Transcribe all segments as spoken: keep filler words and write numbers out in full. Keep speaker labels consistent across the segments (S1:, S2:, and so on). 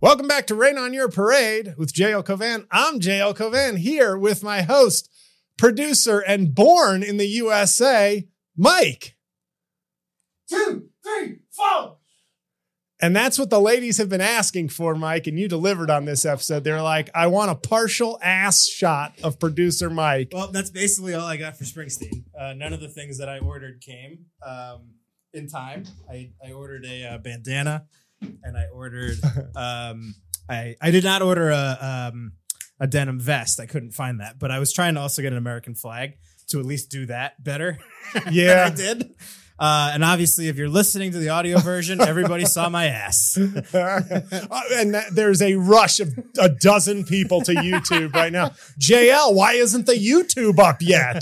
S1: Welcome back to Rain on Your Parade with J L Covan. I'm J L Covan here with my host, producer, and born in the U S A, Mike.
S2: Two, three, four.
S1: And that's what the ladies have been asking for, Mike, and you delivered on this episode. They're like, I want a partial ass shot of producer Mike.
S3: Well, that's basically all I got for Springsteen. Uh, none of the things that I ordered came um, in time. I, I ordered a uh, bandana, and I ordered. Um, I I did not order a um, a denim vest. I couldn't find that, but I was trying to also get an American flag to at least do that better.
S1: Yeah,
S3: I did. Uh, and obviously, if you're listening to the audio version, everybody saw my ass.
S1: And that, there's a rush of a dozen people to YouTube right now. J L, why isn't the YouTube up yet?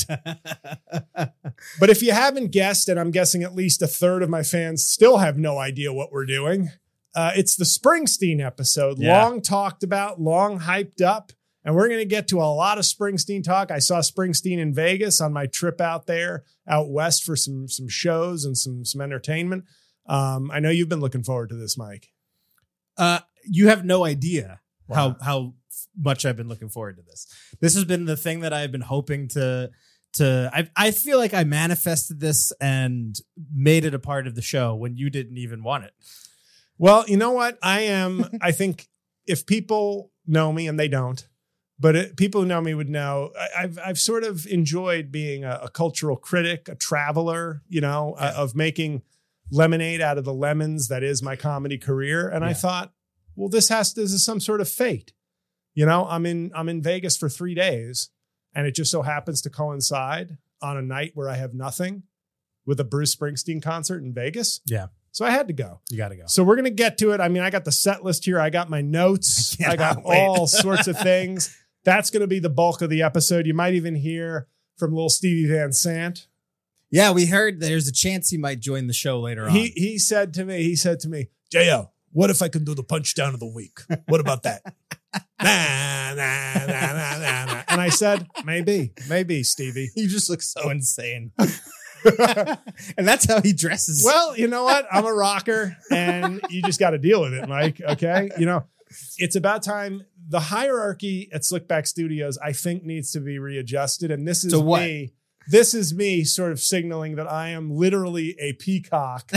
S1: But if you haven't guessed, and I'm guessing at least a third of my fans still have no idea what we're doing, uh, it's the Springsteen episode.
S3: Yeah.
S1: Long talked about, long hyped up. And we're going to get to a lot of Springsteen talk. I saw Springsteen in Vegas on my trip out there, out west for some some shows and some some entertainment. Um, I know you've been looking forward to this, Mike.
S3: Uh, you have no idea
S1: Wow.
S3: how how much I've been looking forward to this. This has been the thing that I've been hoping to to. I I feel like I manifested this and made it a part of the show when you didn't even want it.
S1: Well, you know what? I am. I think if people know me, and they don't, but it, people who know me would know, I, I've I've sort of enjoyed being a, a cultural critic, a traveler, you know,
S3: Yeah.
S1: uh, of making lemonade out of the lemons that is my comedy career. And I
S3: Yeah.
S1: thought, well, this has this is some sort of fate. You know, I'm in I'm in Vegas for three days, and it just so happens to coincide on a night where I have nothing with a Bruce Springsteen concert in Vegas.
S3: Yeah.
S1: So I had to go.
S3: You got to go.
S1: So we're going to get to it. I mean, I got the set list here. I got my notes.
S3: I
S1: I got
S3: cannot wait.
S1: all sorts of things. That's going to be the bulk of the episode. You might even hear from little Stevie Van Sant.
S3: Yeah, we heard there's a chance he might join the show later on.
S1: He he said to me, he said to me, J L, what if I can do the punch down of the week? What about that? nah, nah, nah, nah, nah, nah. And I said, maybe, maybe, Stevie.
S3: You just look so insane. And that's how he dresses.
S1: Well, you know what? I'm a rocker, and you just got to deal with it, Mike. Okay. You know, it's about time. The hierarchy at Slickback Studios, I think, needs to be readjusted. And this is
S3: To what?
S1: me. This is me sort of signaling that I am literally a peacock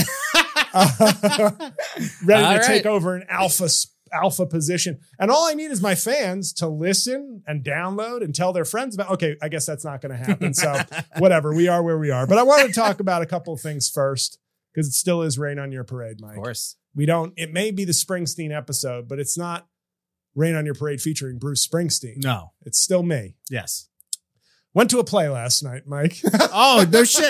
S1: uh, ready
S3: All
S1: to
S3: right.
S1: take over an alpha s- alpha position. And all I need is my fans to listen and download and tell their friends about. Okay, I guess that's not going to happen. So whatever, we are where we are. But I wanted to talk about a couple of things first, because it still is Rain on Your Parade, Mike.
S3: Of course.
S1: We don't, it may be the Springsteen episode, but it's not Rain on Your Parade featuring Bruce Springsteen.
S3: No.
S1: It's still me.
S3: Yes.
S1: Went to a play last night, Mike.
S3: Oh, no shit.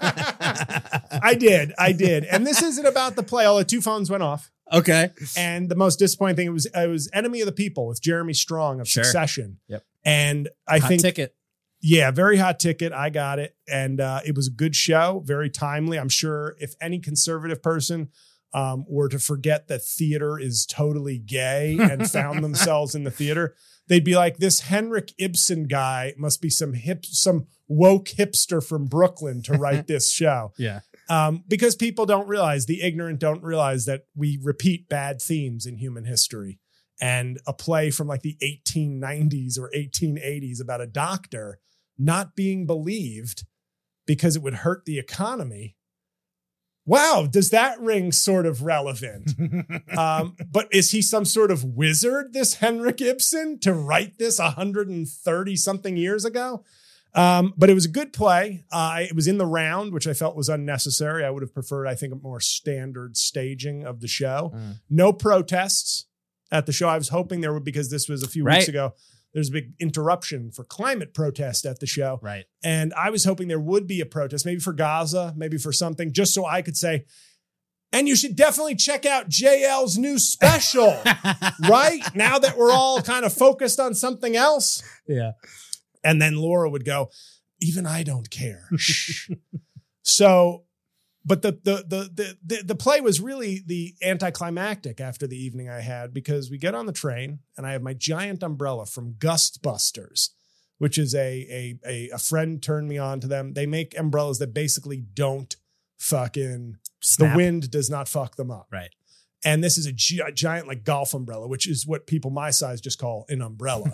S1: I did. I did. And this isn't about the play, although two phones went off.
S3: Okay.
S1: And the most disappointing thing, it was, it was Enemy of the People with Jeremy Strong of
S3: Sure.
S1: Succession.
S3: Yep.
S1: And I
S3: Hot
S1: think,
S3: ticket.
S1: yeah, very hot ticket. I got it. And uh, it was a good show, very timely. I'm sure if any conservative person um, were to forget that theater is totally gay and found themselves in the theater, they'd be like, this Henrik Ibsen guy must be some hip, some woke hipster from Brooklyn to write this show.
S3: Yeah.
S1: Um, because people don't realize, the ignorant don't realize that we repeat bad themes in human history. And a play from like the eighteen nineties or eighteen eighties about a doctor not being believed because it would hurt the economy. Wow, does that ring sort of relevant? um, but is he some sort of wizard, this Henrik Ibsen, to write this one hundred thirty something years ago? Um, but it was a good play. Uh, it was in the round, which I felt was unnecessary. I would have preferred, I think, a more standard staging of the show.
S3: Mm.
S1: No protests at the show. I was hoping there would, because this was a few
S3: Right.
S1: weeks ago. There's a big interruption for climate protest at the show.
S3: Right.
S1: And I was hoping there would be a protest, maybe for Gaza, maybe for something, just so I could say, and you should definitely check out J L's new special, right? Now that we're all kind of focused on something else.
S3: Yeah.
S1: And then Laura would go, even I don't care. Shh. So, but the, the, the, the, the, the play was really the anticlimactic after the evening I had, because we get on the train and I have my giant umbrella from Gustbusters, which is a, a, a, a friend turned me on to them. They make umbrellas that basically don't fucking,
S3: Snap.
S1: the wind does not fuck them up.
S3: Right.
S1: And this is a gi- giant like golf umbrella, which is what people my size just call an umbrella.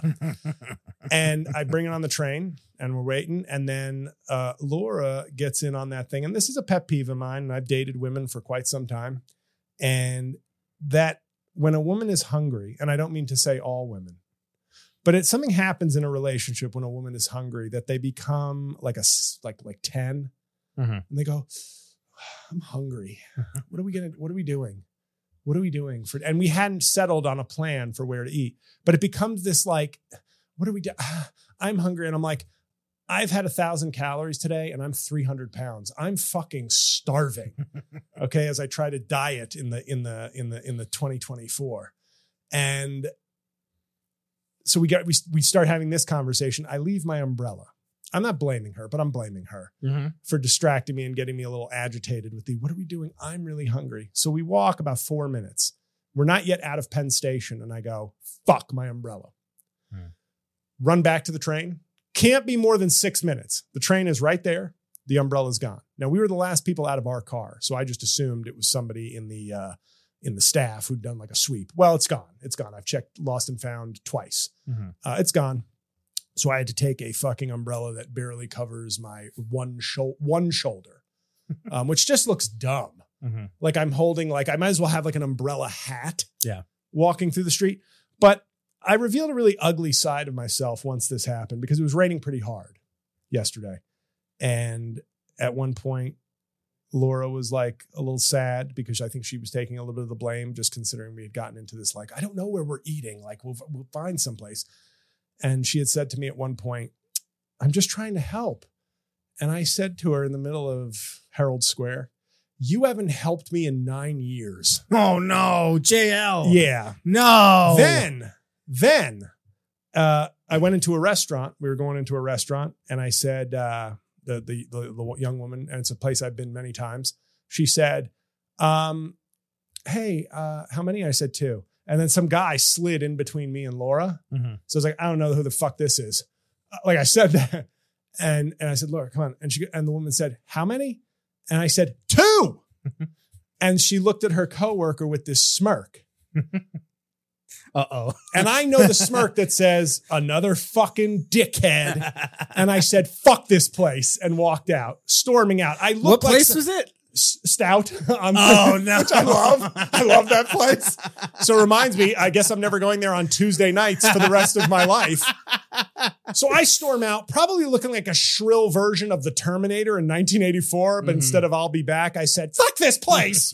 S1: And I bring it on the train and we're waiting. And then uh, Laura gets in on that thing. And this is a pet peeve of mine. And I've dated women for quite some time. And that when a woman is hungry, and I don't mean to say all women, but it something happens in a relationship when a woman is hungry that they become like a s- like like ten,
S3: Mm-hmm.
S1: and they go, "I'm hungry. What are we gonna? What are we doing? What are we doing for?" And we hadn't settled on a plan for where to eat, but it becomes this like, "What are we doing? I'm hungry," and I'm like, "I've had a thousand calories today, and I'm three hundred pounds. I'm fucking starving." Okay, as I try to diet in the in the in the in the twenty twenty-four, and so we got we we start having this conversation. I leave my umbrella. I'm not blaming her, but I'm blaming her
S3: Mm-hmm.
S1: for distracting me and getting me a little agitated with the, "What are we doing? I'm really hungry." So we walk about four minutes. We're not yet out of Penn Station. And I go, "Fuck my umbrella."
S3: Hmm.
S1: Run back to the train. Can't be more than six minutes. The train is right there. The umbrella's gone. Now we were the last people out of our car. So I just assumed it was somebody in the, uh, in the staff who'd done like a sweep. Well, it's gone. It's gone. I've checked lost and found twice.
S3: Mm-hmm.
S1: Uh, it's gone. So I had to take a fucking umbrella that barely covers my one sho- one shoulder, um, which just looks dumb.
S3: Mm-hmm.
S1: Like I'm holding, like I might as well have like an umbrella hat.
S3: Yeah.
S1: Walking through the street. But I revealed a really ugly side of myself once this happened because it was raining pretty hard yesterday. And at one point, Laura was like a little sad because I think she was taking a little bit of the blame, just considering we had gotten into this, like, "I don't know where we're eating. Like we'll, we'll find someplace." And she had said to me at one point, "I'm just trying to help." And I said to her in the middle of Herald Square, "You haven't helped me in nine years.
S3: Oh no, J L.
S1: Yeah.
S3: No.
S1: Then, then uh, I went into a restaurant. We were going into a restaurant and I said, uh, the, the, the, the young woman, and it's a place I've been many times. She said, um, "Hey, uh, how many?" I said two. And then some guy slid in between me and Laura.
S3: Mm-hmm.
S1: So I was like, "I don't know who the fuck this is." Uh, Like I said that. And, and I said, "Laura, come on." And she, and the woman said, "How many?" And I said, "Two." And she looked at her coworker with this smirk.
S3: Uh-oh.
S1: And I know the smirk that says, "Another fucking dickhead." And I said, "Fuck this place," and walked out, storming out. I looked
S3: What
S1: like
S3: place
S1: some-
S3: was it?
S1: S- Stout. on-
S3: Oh, no.
S1: Which I love. I love that place. So it reminds me, I guess I'm never going there on Tuesday nights for the rest of my life. So I storm out, probably looking like a shrill version of the Terminator in nineteen eighty-four. But
S3: Mhm.
S1: instead of "I'll be back," I said, "Fuck this place."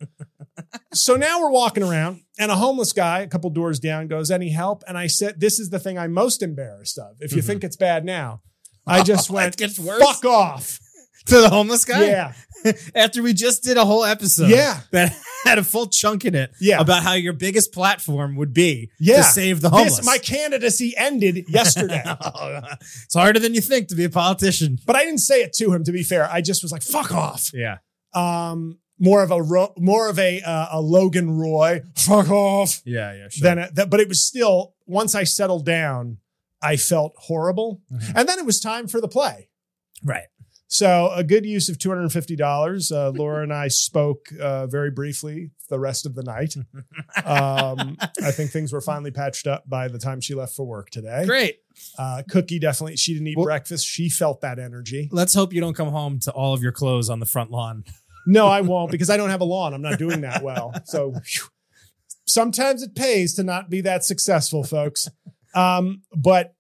S1: So now we're walking around and a homeless guy, a couple doors down, goes, "Any help?" And I said, this is the thing I'm most embarrassed of. If you
S3: Mhm.
S1: think it's bad now, I just
S3: Oh,
S1: went,
S3: it gets worse?
S1: "Fuck off."
S3: To the homeless guy?
S1: Yeah.
S3: After we just did a whole episode
S1: Yeah.
S3: that had a full chunk in it
S1: Yeah.
S3: about how your biggest platform would be
S1: Yeah.
S3: to save the homeless.
S1: This, my candidacy ended yesterday.
S3: It's harder than you think to be a politician.
S1: But I didn't say it to him, to be fair. I just was like, "Fuck off."
S3: Yeah.
S1: Um, more of a ro- more of a uh, a Logan Roy, "Fuck off."
S3: Yeah, yeah, sure.
S1: Than a, that, but it was still, once I settled down, I felt horrible.
S3: Mhm.
S1: And then it was time for the play.
S3: Right.
S1: So a good use of two hundred fifty dollars. Uh, Laura and I spoke uh, very briefly the rest of the night. Um, I think things were finally patched up by the time she left for work today.
S3: Great.
S1: Uh, Cookie definitely, she didn't eat
S3: Well-
S1: breakfast. She felt that energy.
S3: Let's hope you don't come home to all of your clothes on the front lawn.
S1: No, I won't, because I don't have a lawn. I'm not doing that well. So whew. Sometimes it pays to not be that successful, folks. Um, but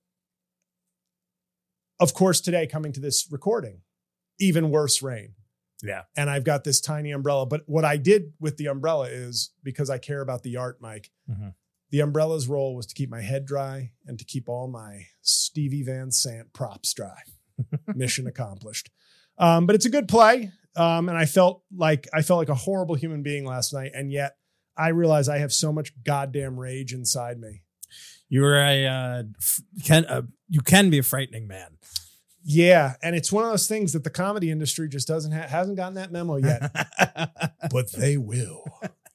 S1: of course, today coming to this recording, even worse rain.
S3: Yeah.
S1: And I've got this tiny umbrella. But what I did with the umbrella is, because I care about the art, Mike,
S3: Mhm.
S1: the umbrella's role was to keep my head dry and to keep all my Stevie Van Sant props dry. Mission accomplished. Um, but it's a good play. Um, and I felt like I felt like a horrible human being last night. And yet I realized I have so much goddamn rage inside me.
S3: You're a uh, f- can uh, you can be a frightening man.
S1: Yeah. And it's one of those things that the comedy industry just doesn't have, hasn't gotten that memo yet, but they will.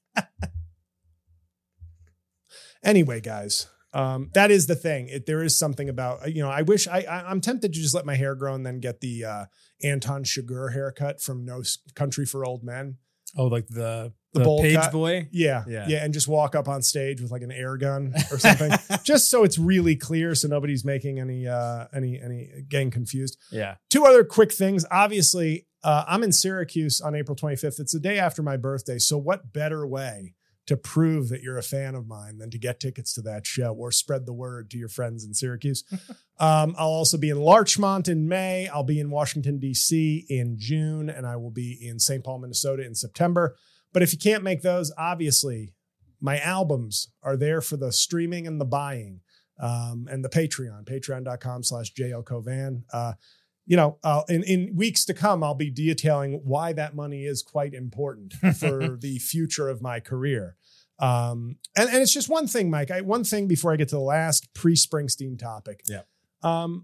S1: Anyway, guys, um, that is the thing. It, there is something about, you know, I wish I, I I'm tempted to just let my hair grow and then get the uh, Anton Chigurh haircut from No Country for Old Men.
S3: Oh, like the
S1: the,
S3: The
S1: bowl
S3: page
S1: cut.
S3: boy.
S1: Yeah,
S3: Yeah.
S1: yeah, and just walk up on stage with like an air gun or something, just so it's really clear, so nobody's making any uh, any any getting confused.
S3: Yeah.
S1: Two other quick things. Obviously, uh, I'm in Syracuse on April twenty-fifth. It's the day after my birthday. So what better way to prove that you're a fan of mine than to get tickets to that show or spread the word to your friends in Syracuse? um, I'll also be in Larchmont in May. I'll be in Washington, D C in June, and I will be in Saint Paul, Minnesota in September. But if you can't make those, obviously, my albums are there for the streaming and the buying, um, and the Patreon, patreon.com slash JLCovan. Uh, you know, uh, in, in weeks to come, I'll be detailing why that money is quite important for the future of my career. Um, and, and it's just one thing, Mike, I, one thing before I get to the last pre-Springsteen topic.
S3: Yeah.
S1: Um,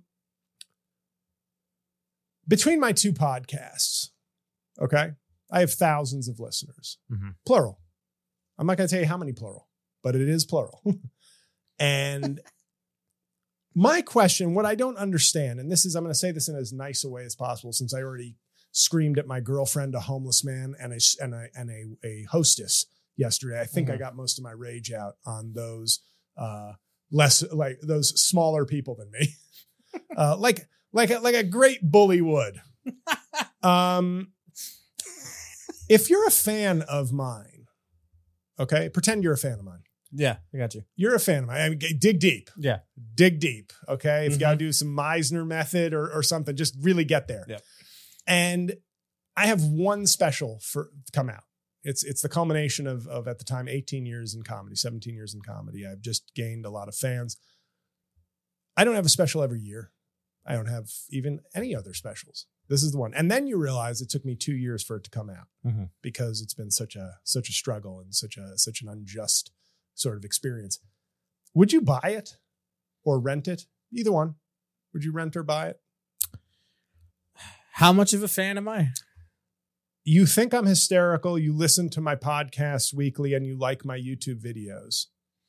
S1: between my two podcasts, okay, I have thousands of listeners,
S3: Mm-hmm.
S1: plural. I'm not going to tell you how many plural, but it is plural. And my question, what I don't understand, and this is, I'm going to say this in as nice a way as possible, since I already screamed at my girlfriend, a homeless man, and a and a and a, a hostess yesterday. I think
S3: Mhm.
S1: I got most of my rage out on those uh, less like those smaller people than me, uh, like like a, like a great bully would. Um, if you're a fan of mine, okay, pretend you're a fan of mine.
S3: Yeah, I got you.
S1: You're a fan of mine. I mean, dig deep.
S3: Yeah.
S1: Dig deep. Okay. If you
S3: Mhm.
S1: got to do some Meisner method or, or something, just really get there.
S3: Yep.
S1: And I have one special for come out. It's it's the culmination of, of at the time, eighteen years in comedy, seventeen years in comedy. I've just gained a lot of fans. I don't have a special every year. I don't have even any other specials. This is the one. And then you realize it took me two years for it to come out
S3: Mhm.
S1: because it's been such a such a struggle and such a such an unjust sort of experience. Would you buy it or rent it? Either one. Would you rent or buy it?
S3: How much of a fan am I?
S1: You think I'm hysterical. You listen to my podcast weekly and you like my YouTube videos.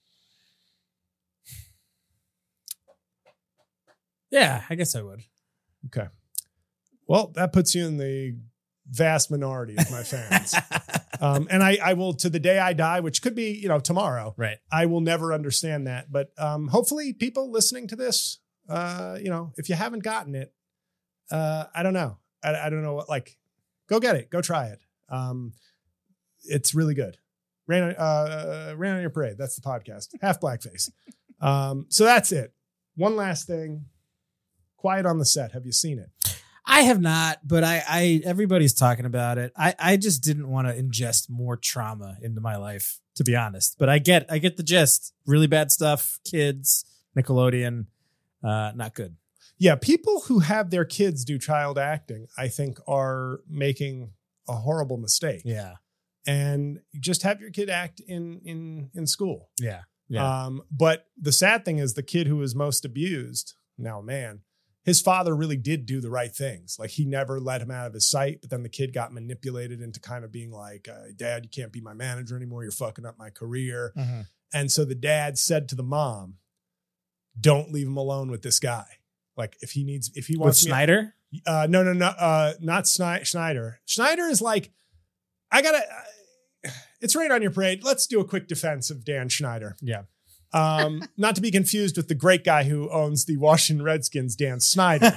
S3: Yeah, I guess I would.
S1: Okay. Well, that puts you in the vast minority of my fans. um, and I, I will, to the day I die, which could be, you know, tomorrow,
S3: Right.
S1: I will never understand that. But um, hopefully people listening to this, uh, you know, if you haven't gotten it, uh, I don't know. I, I don't know what, like, go get it. Go try it. Um, it's really good. Rain on, uh, Rain on Your Parade. That's the podcast. Half Blackface. Um, so that's it. One last thing. Quiet on the Set. Have you seen it?
S3: I have not, but I, I everybody's talking about it. I, I just didn't want to ingest more trauma into my life, to be honest. But I get I get the gist. Really bad stuff. Kids, Nickelodeon, uh, not good.
S1: Yeah, people who have their kids do child acting, I think, are making a horrible mistake.
S3: Yeah,
S1: And just have your kid act in in in school.
S3: yeah, yeah.
S1: Um, but the sad thing is the kid who was most abused, now man, his father really did do the right things. Like he never let him out of his sight, but then the kid got manipulated into kind of being like, uh, Dad, you can't be my manager anymore. You're fucking up my career.
S3: Mm-hmm.
S1: And so the dad said to the mom, don't leave him alone with this guy. Like if he needs, if he
S3: With
S1: wants me,
S3: Snyder?
S1: uh, no, no, no, uh, not Sni- Schneider. Schneider is like, I gotta, uh, it's Rain on Your Parade. Let's do a quick defense of Dan Schneider.
S3: Yeah.
S1: Um, not to be confused with the great guy who owns the Washington Redskins, Dan Snyder.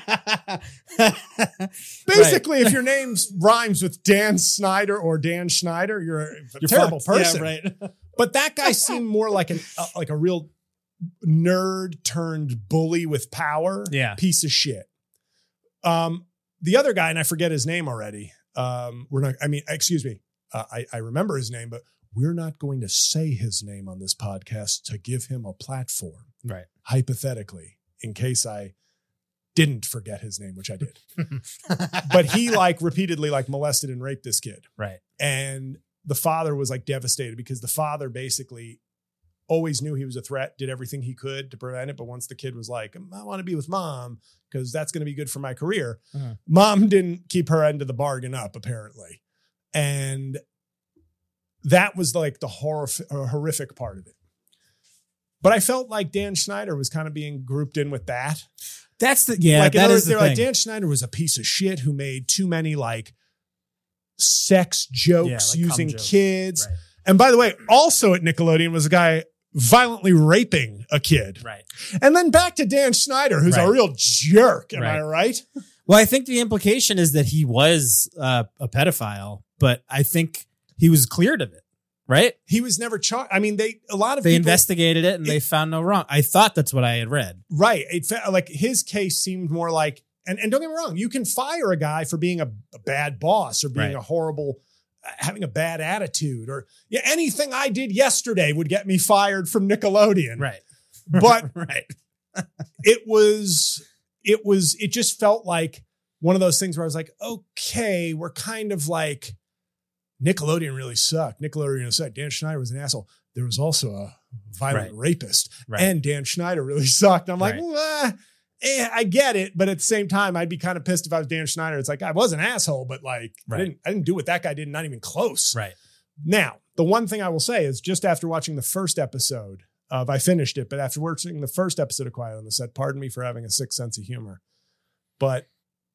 S1: Basically, if your name rhymes with Dan Snyder or Dan Schneider, you're a
S3: You're
S1: terrible
S3: fucked.
S1: person.
S3: Yeah, right.
S1: But that guy seemed more like an uh, like a real nerd turned bully with power.
S3: Yeah.
S1: Piece of shit. Um, the other guy, and I forget his name already. Um, we're not. I mean, excuse me. Uh, I I remember his name, but we're not going to say his name on this podcast to give him a platform.
S3: Right.
S1: Hypothetically, in case I didn't forget his name, which I did. But he like repeatedly like molested and raped this kid.
S3: Right.
S1: And the father was like devastated because the father basically always knew he was a threat, did everything he could to prevent it. But once the kid was like, I want to be with mom because that's going to be good for my career.
S3: Uh-huh.
S1: Mom didn't keep her end of the bargain up, apparently. And that was like the horror, uh, horrific part of it. But I felt like Dan Schneider was kind of being grouped in with that.
S3: That's the yeah.
S1: like, in
S3: that
S1: other
S3: is
S1: words,
S3: the
S1: they're
S3: thing.
S1: like, Dan Schneider was a piece of shit who made too many like sex jokes
S3: Yeah, like
S1: using
S3: cum jokes.
S1: kids.
S3: Right.
S1: And by the way, also at Nickelodeon was a guy violently raping a kid.
S3: Right.
S1: And then back to Dan Schneider, who's
S3: Right.
S1: a real jerk. Am I
S3: Right.
S1: right?
S3: Well, I think the implication is that he was uh, a pedophile, but I think he was cleared of it, right?
S1: He was never charged. I mean, they, a lot of
S3: They
S1: people,
S3: investigated it and they found no wrong. I thought that's what I had read.
S1: right. It felt like his case seemed more like, and, and don't get me wrong, you can fire a guy for being a, a bad boss or being
S3: Right.
S1: a horrible, having a bad attitude, or yeah, anything I did yesterday would get me fired from Nickelodeon.
S3: Right.
S1: But
S3: right.
S1: it was, it was, it just felt like one of those things where I was like, okay, we're kind of like, Nickelodeon really sucked. Nickelodeon really sucked. Dan Schneider was an asshole. There was also a violent
S3: Right.
S1: rapist,
S3: Right.
S1: and Dan Schneider really sucked. I'm like,
S3: Right.
S1: well, eh, I get it, but at the same time, I'd be kind of pissed if I was Dan Schneider. It's like I was an asshole, but like
S3: Right.
S1: I didn't, I didn't do what that guy did. Not even close.
S3: Right.
S1: Now, the one thing I will say is just after watching the first episode of, I finished it, but after watching the first episode of Quiet on the Set, pardon me for having a sick sense of humor, but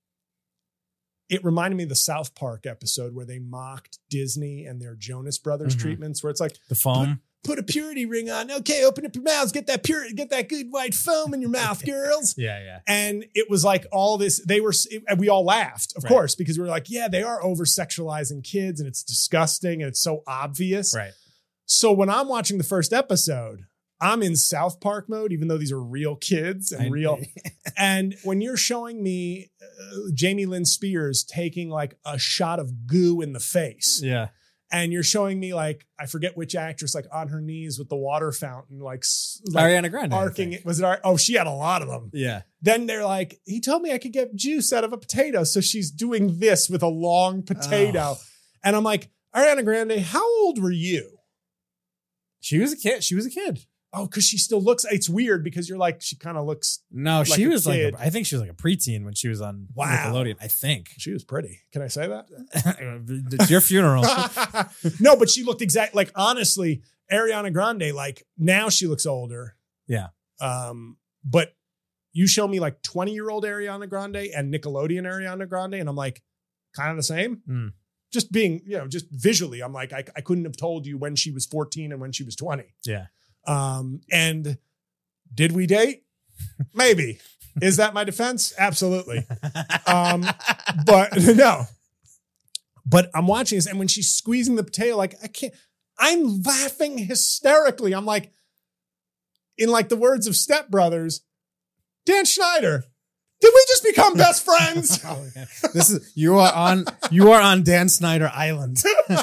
S1: it reminded me of the South Park episode where they mocked Disney and their Jonas Brothers
S3: Mhm.
S1: treatments, where it's like,
S3: The foam.
S1: put a purity ring on. Okay, open up your mouths, get that pure, get that good white foam in your mouth, girls.
S3: Yeah, yeah.
S1: And it was like all this, they were, and we all laughed, of
S3: Right.
S1: course, because we were like, yeah, they are over sexualizing kids and it's disgusting and it's so obvious.
S3: Right.
S1: So when I'm watching the first episode, I'm in South Park mode, even though these are real kids and
S3: I-
S1: real. And when you're showing me uh, Jamie Lynn Spears taking like a shot of goo in the face,
S3: Yeah.
S1: and you're showing me like, I forget which actress, like on her knees with the water fountain, like, s- like
S3: Ariana Grande. I
S1: arcing
S3: think.
S1: it. Was it? Ar- Oh, she had a lot of them.
S3: Yeah.
S1: Then they're like, he told me I could get juice out of a potato. So she's doing this with a long potato.
S3: Oh.
S1: And I'm like, Ariana Grande, how old were you?
S3: She was a kid. She was a kid.
S1: Oh, because she still looks, it's weird because you're like, she kind of looks,
S3: No,
S1: Like
S3: she
S1: a
S3: was
S1: kid.
S3: like, a, I think she was like a preteen when she was on
S1: Wow.
S3: Nickelodeon. I think.
S1: she was pretty. Can I say that?
S3: It's your funeral.
S1: No, but she looked exact. Like, honestly, Ariana Grande, like now she looks older.
S3: Yeah.
S1: Um, but you show me like twenty year old Ariana Grande and Nickelodeon Ariana Grande, and I'm like, kind of the same.
S3: Mm.
S1: Just being, you know, just visually, I'm like, I, I couldn't have told you when she was fourteen and when she was twenty.
S3: Yeah.
S1: Um, and did we date? Maybe. Is that my defense? Absolutely. Um, but no. But I'm watching this, and when she's squeezing the potato, like I can't, I'm laughing hysterically. I'm like, in like the words of Step Brothers, Dan Schneider, did we just become best friends?
S3: Oh, yeah. This is you are on you are on Dan Snyder Island.
S1: No,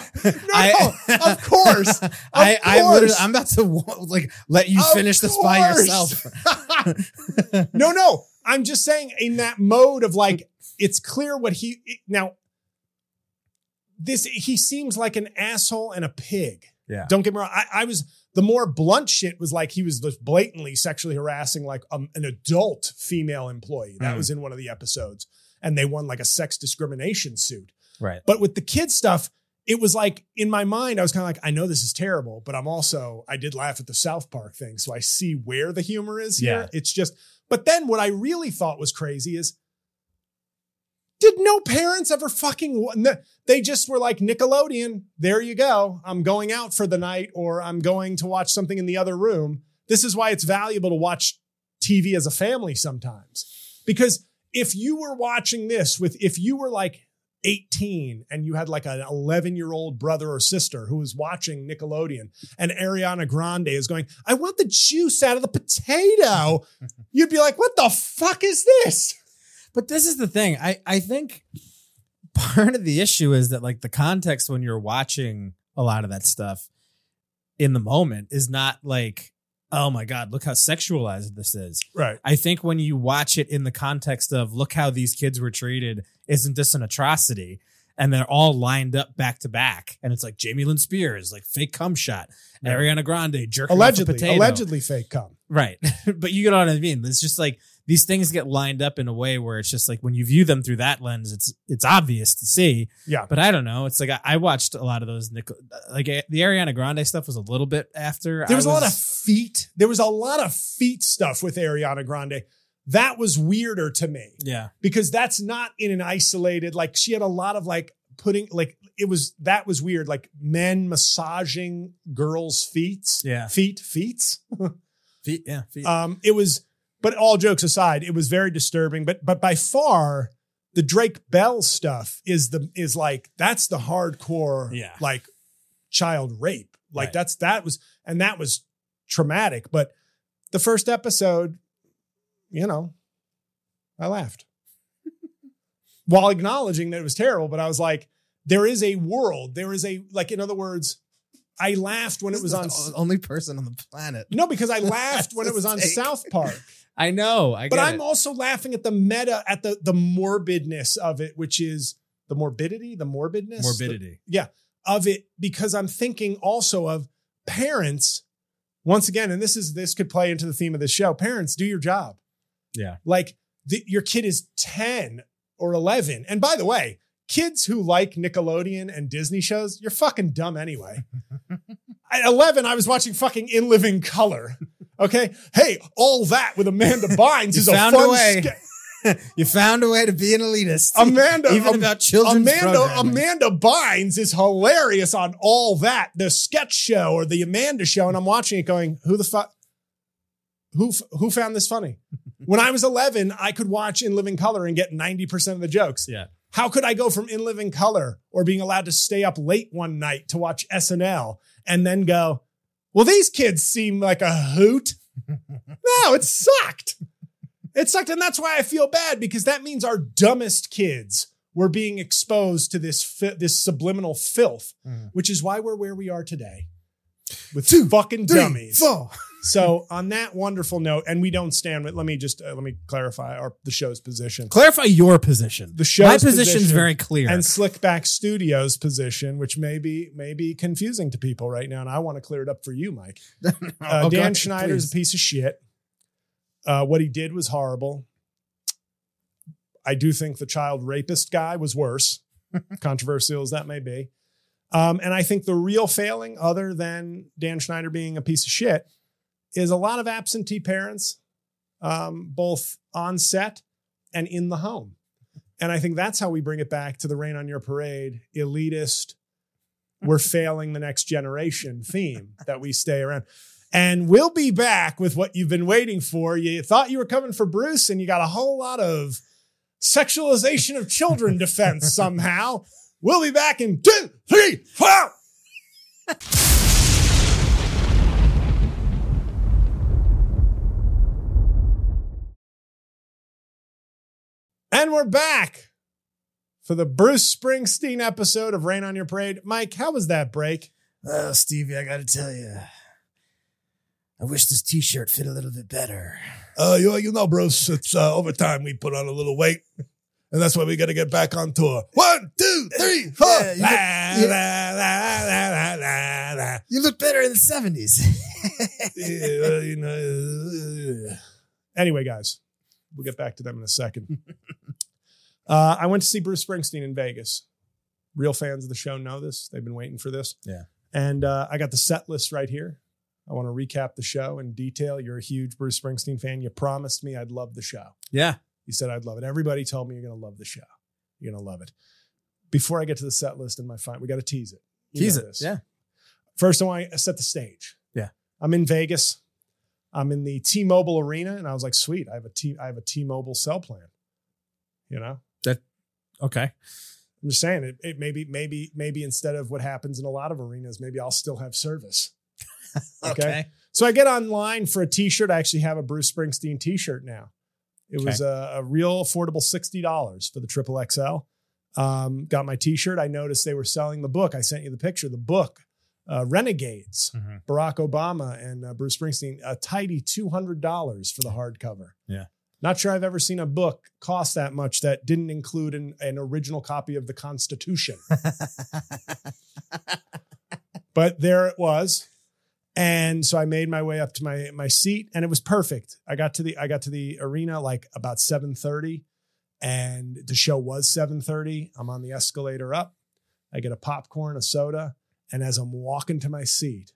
S1: of course. Of
S3: I, I
S1: course.
S3: literally, I'm about to like let you
S1: Of
S3: finish this by
S1: course.
S3: yourself.
S1: No, no. I'm just saying in that mode of like, it's clear what he, now, this, he seems like an asshole and a pig.
S3: Yeah.
S1: Don't get me wrong. I, I was, the more blunt shit was like he was just blatantly sexually harassing like um, an adult female employee. That
S3: Mm.
S1: was in one of the episodes. And they won like a sex discrimination suit.
S3: Right.
S1: But with the kid stuff, it was like in my mind, I was kind of like, I know this is terrible, but I'm also, I did laugh at the South Park thing. So I see where the humor is here.
S3: Yeah.
S1: It's just, but then what I really thought was crazy is, did no parents ever fucking, wa- no, they just were like, Nickelodeon, there you go. I'm going out for the night, or I'm going to watch something in the other room. This is why it's valuable to watch T V as a family sometimes. Because if you were watching this with, if you were like eighteen and you had like an eleven year old brother or sister who was watching Nickelodeon and Ariana Grande is going, I want the juice out of the potato. You'd be like, what the fuck is this?
S3: But this is the thing. I, I think part of the issue is that like the context when you're watching a lot of that stuff in the moment is not like, oh my God, look how sexualized this is.
S1: Right.
S3: I think when you watch it in the context of look how these kids were treated, isn't this an atrocity? And they're all lined up back to back. And it's like Jamie Lynn Spears, like fake cum shot.
S1: Yeah.
S3: Ariana Grande jerking
S1: Allegedly,
S3: off a potato.
S1: allegedly fake cum.
S3: Right. But you get what I mean. It's just like these things get lined up in a way where it's just like when you view them through that lens, it's it's obvious to see.
S1: Yeah.
S3: But I don't know. It's like I, I watched a lot of those. Nickel, like the Ariana Grande stuff was a little bit after.
S1: There was,
S3: I
S1: a lot of feet. There was a lot of feet stuff with Ariana Grande. That was weirder to me
S3: yeah.
S1: because that's not in an isolated, like she had a lot of like putting, like it was, that was weird. Like men massaging girls' feet.
S3: Yeah.
S1: Feet, feet.
S3: Feet, yeah. Feet.
S1: Um, it was, but all jokes aside, it was very disturbing. But but by far, the Drake Bell stuff is the is like that's the hardcore,
S3: Yeah.
S1: like child rape. Like
S3: Right.
S1: that's that was and that was traumatic. But the first episode, you know, I laughed while acknowledging that it was terrible. But I was like, there is a world. There is a like, in other words, I laughed when it was on.
S3: the only person on the planet.
S1: No, because I laughed when it was on
S3: Mistake.
S1: South Park.
S3: I know. I
S1: But
S3: get
S1: I'm
S3: it.
S1: also laughing at the meta, at the the morbidness of it, which is the morbidity, the morbidness,
S3: morbidity.
S1: the- yeah, of it, because I'm thinking also of parents. Once again, and this is this could play into the theme of this show. Parents, do your job.
S3: Yeah.
S1: Like the, your kid is ten or eleven, and by the way, kids who like Nickelodeon and Disney shows, you're fucking dumb anyway. At eleven, I was watching fucking In Living Color. Okay. Hey, all that with Amanda Bynes
S3: You
S1: is a
S3: found
S1: fun
S3: a way.
S1: ske-
S3: You found a way to be an elitist.
S1: Amanda,
S3: even
S1: um,
S3: about children's
S1: Amanda,
S3: programming.
S1: Amanda Bynes is hilarious on All That, the sketch show or the Amanda show. And I'm watching it going, who the fuck, who, f- who found this funny? When I was eleven, I could watch In Living Color and get ninety percent of the jokes.
S3: Yeah.
S1: How could I go from In Living Color or being allowed to stay up late one night to watch S N L and then go, well, these kids seem like a hoot. No, it sucked. It sucked. And that's why I feel bad, because that means our dumbest kids were being exposed to this, fi- this subliminal filth,
S3: Mhm.
S1: which is why we're where we are today with
S3: Two,
S1: fucking
S3: Three,
S1: dummies.
S3: four.
S1: So on that wonderful note, and we don't stand with, let me just, uh, let me clarify our, the show's position.
S3: Clarify your position.
S1: The show's
S3: My position's
S1: position
S3: very clear.
S1: And Slickback Studios' position, which may be, may be confusing to people right now. And I want to clear it up for you, Mike. Uh,
S3: Oh,
S1: Dan
S3: God,
S1: Schneider's
S3: please.
S1: a piece of shit. Uh, what he did was horrible. I do think the child rapist guy was worse, controversial as that may be. Um, and I think the real failing, other than Dan Schneider being a piece of shit, is a lot of absentee parents, um, both on set and in the home. And I think that's how we bring it back to the Rain on Your Parade, elitist, we're failing the next generation theme that we stay around. And we'll be back with what you've been waiting for. You thought you were coming for Bruce, and you got a whole lot of sexualization of children defense somehow. We'll be back in two, three, four. And we're back for the Bruce Springsteen episode of Rain on Your Parade. Mike, how was that break?
S3: Oh, Stevie, I got to tell you, I wish this T-shirt fit a little bit better.
S2: Uh, you, you know, Bruce, it's uh, over time we put on a little weight. And that's why we got to get back on tour. One, two, three, four.
S3: Yeah, you look-
S2: La, la, la, la, la, la, la.
S3: You look better in the seventies.
S2: Yeah, well, you know, uh,
S1: Anyway, guys, we'll get back to them in a second. uh, I went to see Bruce Springsteen in Vegas. Real fans of the show know this. They've been waiting for this.
S3: Yeah.
S1: And uh, I got the set list right here. I want to recap the show in detail. You're a huge Bruce Springsteen fan. You promised me I'd love the show.
S3: Yeah.
S1: You said I'd love it. Everybody told me you're going to love the show. You're going to love it. Before I get to the set list and my fine, we got to tease it. You
S3: Tease
S1: know
S3: it.
S1: this.
S3: Yeah.
S1: First, I want to set the stage.
S3: Yeah.
S1: I'm in Vegas. I'm in the T-Mobile Arena, and I was like, "Sweet, I have a T, I have a T-Mobile cell plan." You know,
S3: Okay.
S1: I'm just saying it. It maybe, maybe, maybe instead of what happens in a lot of arenas, maybe I'll still have service. Okay. So I get online for a T-shirt. I actually have a Bruce Springsteen T-shirt now. It was a, a real affordable sixty dollars for the triple X L. Um, got my T-shirt. I noticed they were selling the book. I sent you the picture. The book, uh, Renegades,
S3: Mhm.
S1: Barack Obama and uh, Bruce Springsteen, a tidy two hundred dollars for the hardcover.
S3: Yeah.
S1: Not sure I've ever seen a book cost that much that didn't include an, an original copy of the Constitution. But there it was. And so I made my way up to my my seat, and it was perfect. I got to the I got to the arena like about seven thirty, and the show was seven thirty. I'm on the escalator up. I get a popcorn, a soda, and as I'm walking to my seat,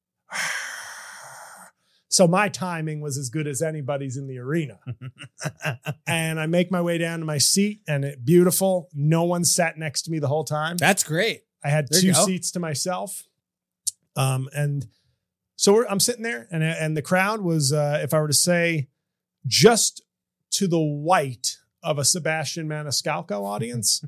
S1: so my timing was as good as anybody's in the arena. And I make my way down to my seat, and it beautiful. No one sat next to me the whole time.
S3: That's great.
S1: I had
S3: There
S1: two
S3: you go.
S1: seats to myself. Um, and so we're, I'm sitting there, and and the crowd was, uh, if I were to say, just to the white of a Sebastian Maniscalco audience.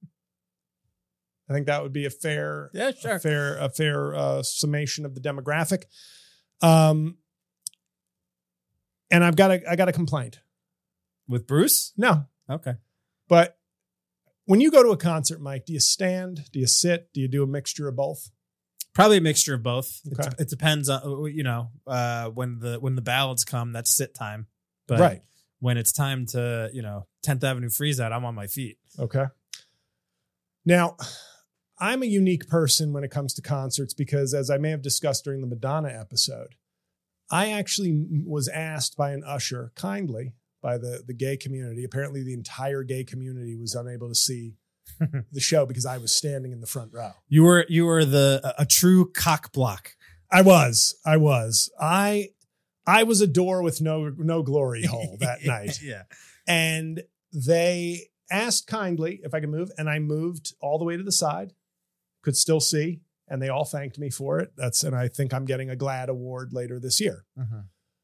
S1: I think that would be a fair,
S3: Yeah, sure.
S1: a fair, a fair uh, summation of the demographic. Um, and I've got a, I got a complaint.
S3: With Bruce?
S1: No,
S3: Okay.
S1: but when you go to a concert, Mike, do you stand? Do you sit? Do you do a mixture of both?
S3: Probably a mixture of both. It,
S1: Okay.
S3: de- it depends on, you know, uh, when the when the ballads come, that's sit time. But
S1: Right.
S3: when it's time to, you know, tenth Avenue Freeze Out, I'm on my feet.
S1: Okay. Now, I'm a unique person when it comes to concerts because, as I may have discussed during the Madonna episode, I actually was asked by an usher, kindly, by the, the gay community. Apparently, the entire gay community was unable to see the show because I was standing in the front row.
S3: You were you were the a, a true cock block.
S1: I was. I was. I I was a door with no no glory hole that night.
S3: Yeah.
S1: And they asked kindly if I could move, and I moved all the way to the side, could still see, and they all thanked me for it. That's, and I think I'm getting a GLAAD award later this year.
S3: Uh-huh.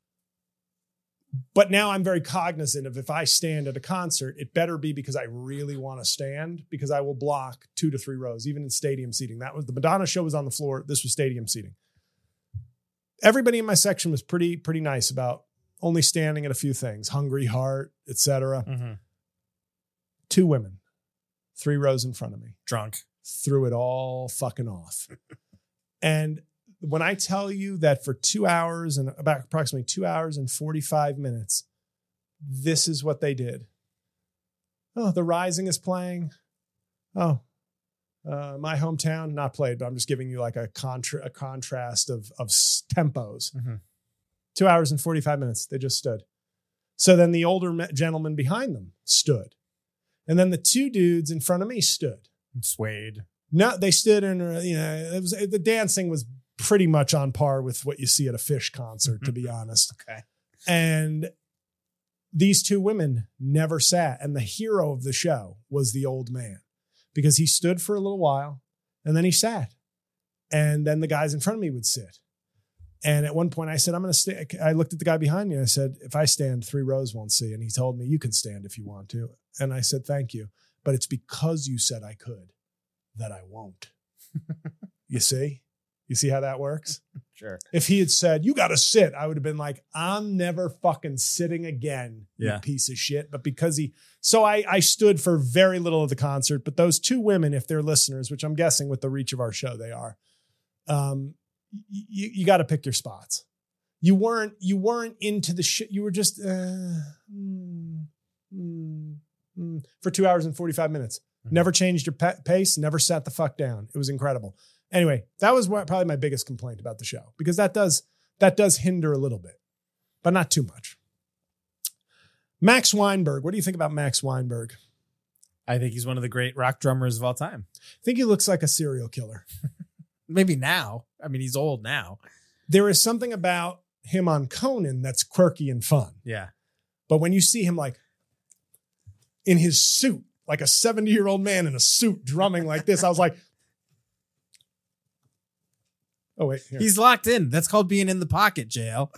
S1: But now I'm very cognizant of if I stand at a concert, it better be because I really want to stand, because I will block two to three rows, even in stadium seating. That was the Madonna show was on the floor. This was stadium seating. Everybody in my section was pretty, pretty nice about only standing at a few things, Hungry Heart, et cetera.
S3: Mm-hmm.
S1: Two women, three rows in front of me,
S3: Drunk.
S1: threw it all fucking off. And when I tell you that for two hours and about approximately two hours and forty-five minutes, this is what they did. Oh, The Rising is playing. Oh, uh, My Hometown, not played, but I'm just giving you like a contra a contrast of, of s- tempos.
S3: Mm-hmm.
S1: Two hours and forty-five minutes. They just stood. So then the older me- gentleman behind them stood. And then the two dudes in front of me stood.
S3: Swayed.
S1: No, they stood in, uh, you know, it was, the dancing was pretty much on par with what you see at a Fish concert, to be honest.
S3: Okay.
S1: And these two women never sat. And the hero of the show was the old man, because he stood for a little while and then he sat. And then the guys in front of me would sit. And at one point I said, I'm going to stay. I looked at the guy behind me and I said, if I stand, three rows won't see. And he told me, you can stand if you want to. And I said, thank you. But it's because you said I could that I won't. You see? You see how that works?
S3: Sure.
S1: If he had said, you got to sit, I would have been like, I'm never fucking sitting again,
S3: Yeah.
S1: you piece of shit. But because he, so I, I stood for very little of the concert. But those two women, if they're listeners, which I'm guessing with the reach of our show, they are, um, you, you got to pick your spots. You weren't, you weren't into the shit. You were just, uh, mm, mm, mm, for two hours and forty-five minutes.
S3: Mm-hmm.
S1: Never changed your pa- pace, never sat the fuck down. It was incredible. Anyway, that was what, probably my biggest complaint about the show, because that does that does hinder a little bit, but not too much. Max Weinberg. What do you think about Max Weinberg?
S3: I think he's one of the great rock drummers of all time.
S1: I think he looks like a serial killer.
S3: Maybe now. I mean, he's old now.
S1: There is something about him on Conan that's quirky and fun.
S3: Yeah.
S1: But when you see him like in his suit, like a seventy-year-old man in a suit drumming like this, I was like, oh, wait. Here.
S3: He's locked in. That's called being in the pocket, J L.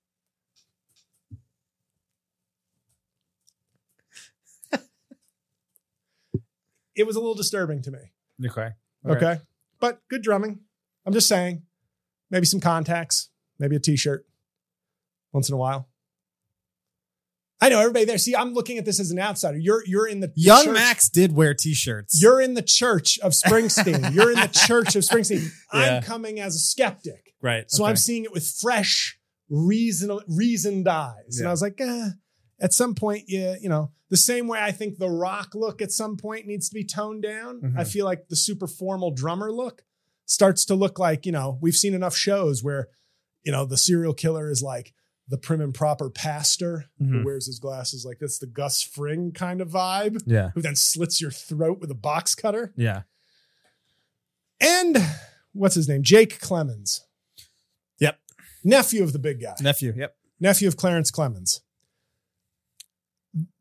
S1: It was a little disturbing to me.
S3: Okay.
S1: Okay. But good drumming. I'm just saying, maybe some contacts, maybe a t-shirt once in a while. I know everybody there. See, I'm looking at this as an outsider. You're, you're in the
S3: Young
S1: church.
S3: Max did wear t-shirts.
S1: You're in the church of Springsteen. You're in the church of Springsteen.
S3: Yeah.
S1: I'm coming as a skeptic.
S3: right.
S1: So
S3: okay.
S1: I'm seeing it with fresh, reason, reasoned eyes. And
S3: Yeah.
S1: I was like, eh, at some point, yeah, you know, the same way I think the rock look at some point needs to be toned down.
S3: Mhm.
S1: I feel like the super formal drummer look starts to look like, you know, we've seen enough shows where, you know, the serial killer is like the prim and proper pastor who
S3: Mhm.
S1: wears his glasses like this, the Gus Fring kind of vibe,
S3: Yeah.
S1: who then slits your throat with a box cutter.
S3: Yeah.
S1: And what's his name? Jake Clemens.
S3: Yep.
S1: Nephew of the big guy.
S3: Nephew. Yep.
S1: Nephew of Clarence Clemens.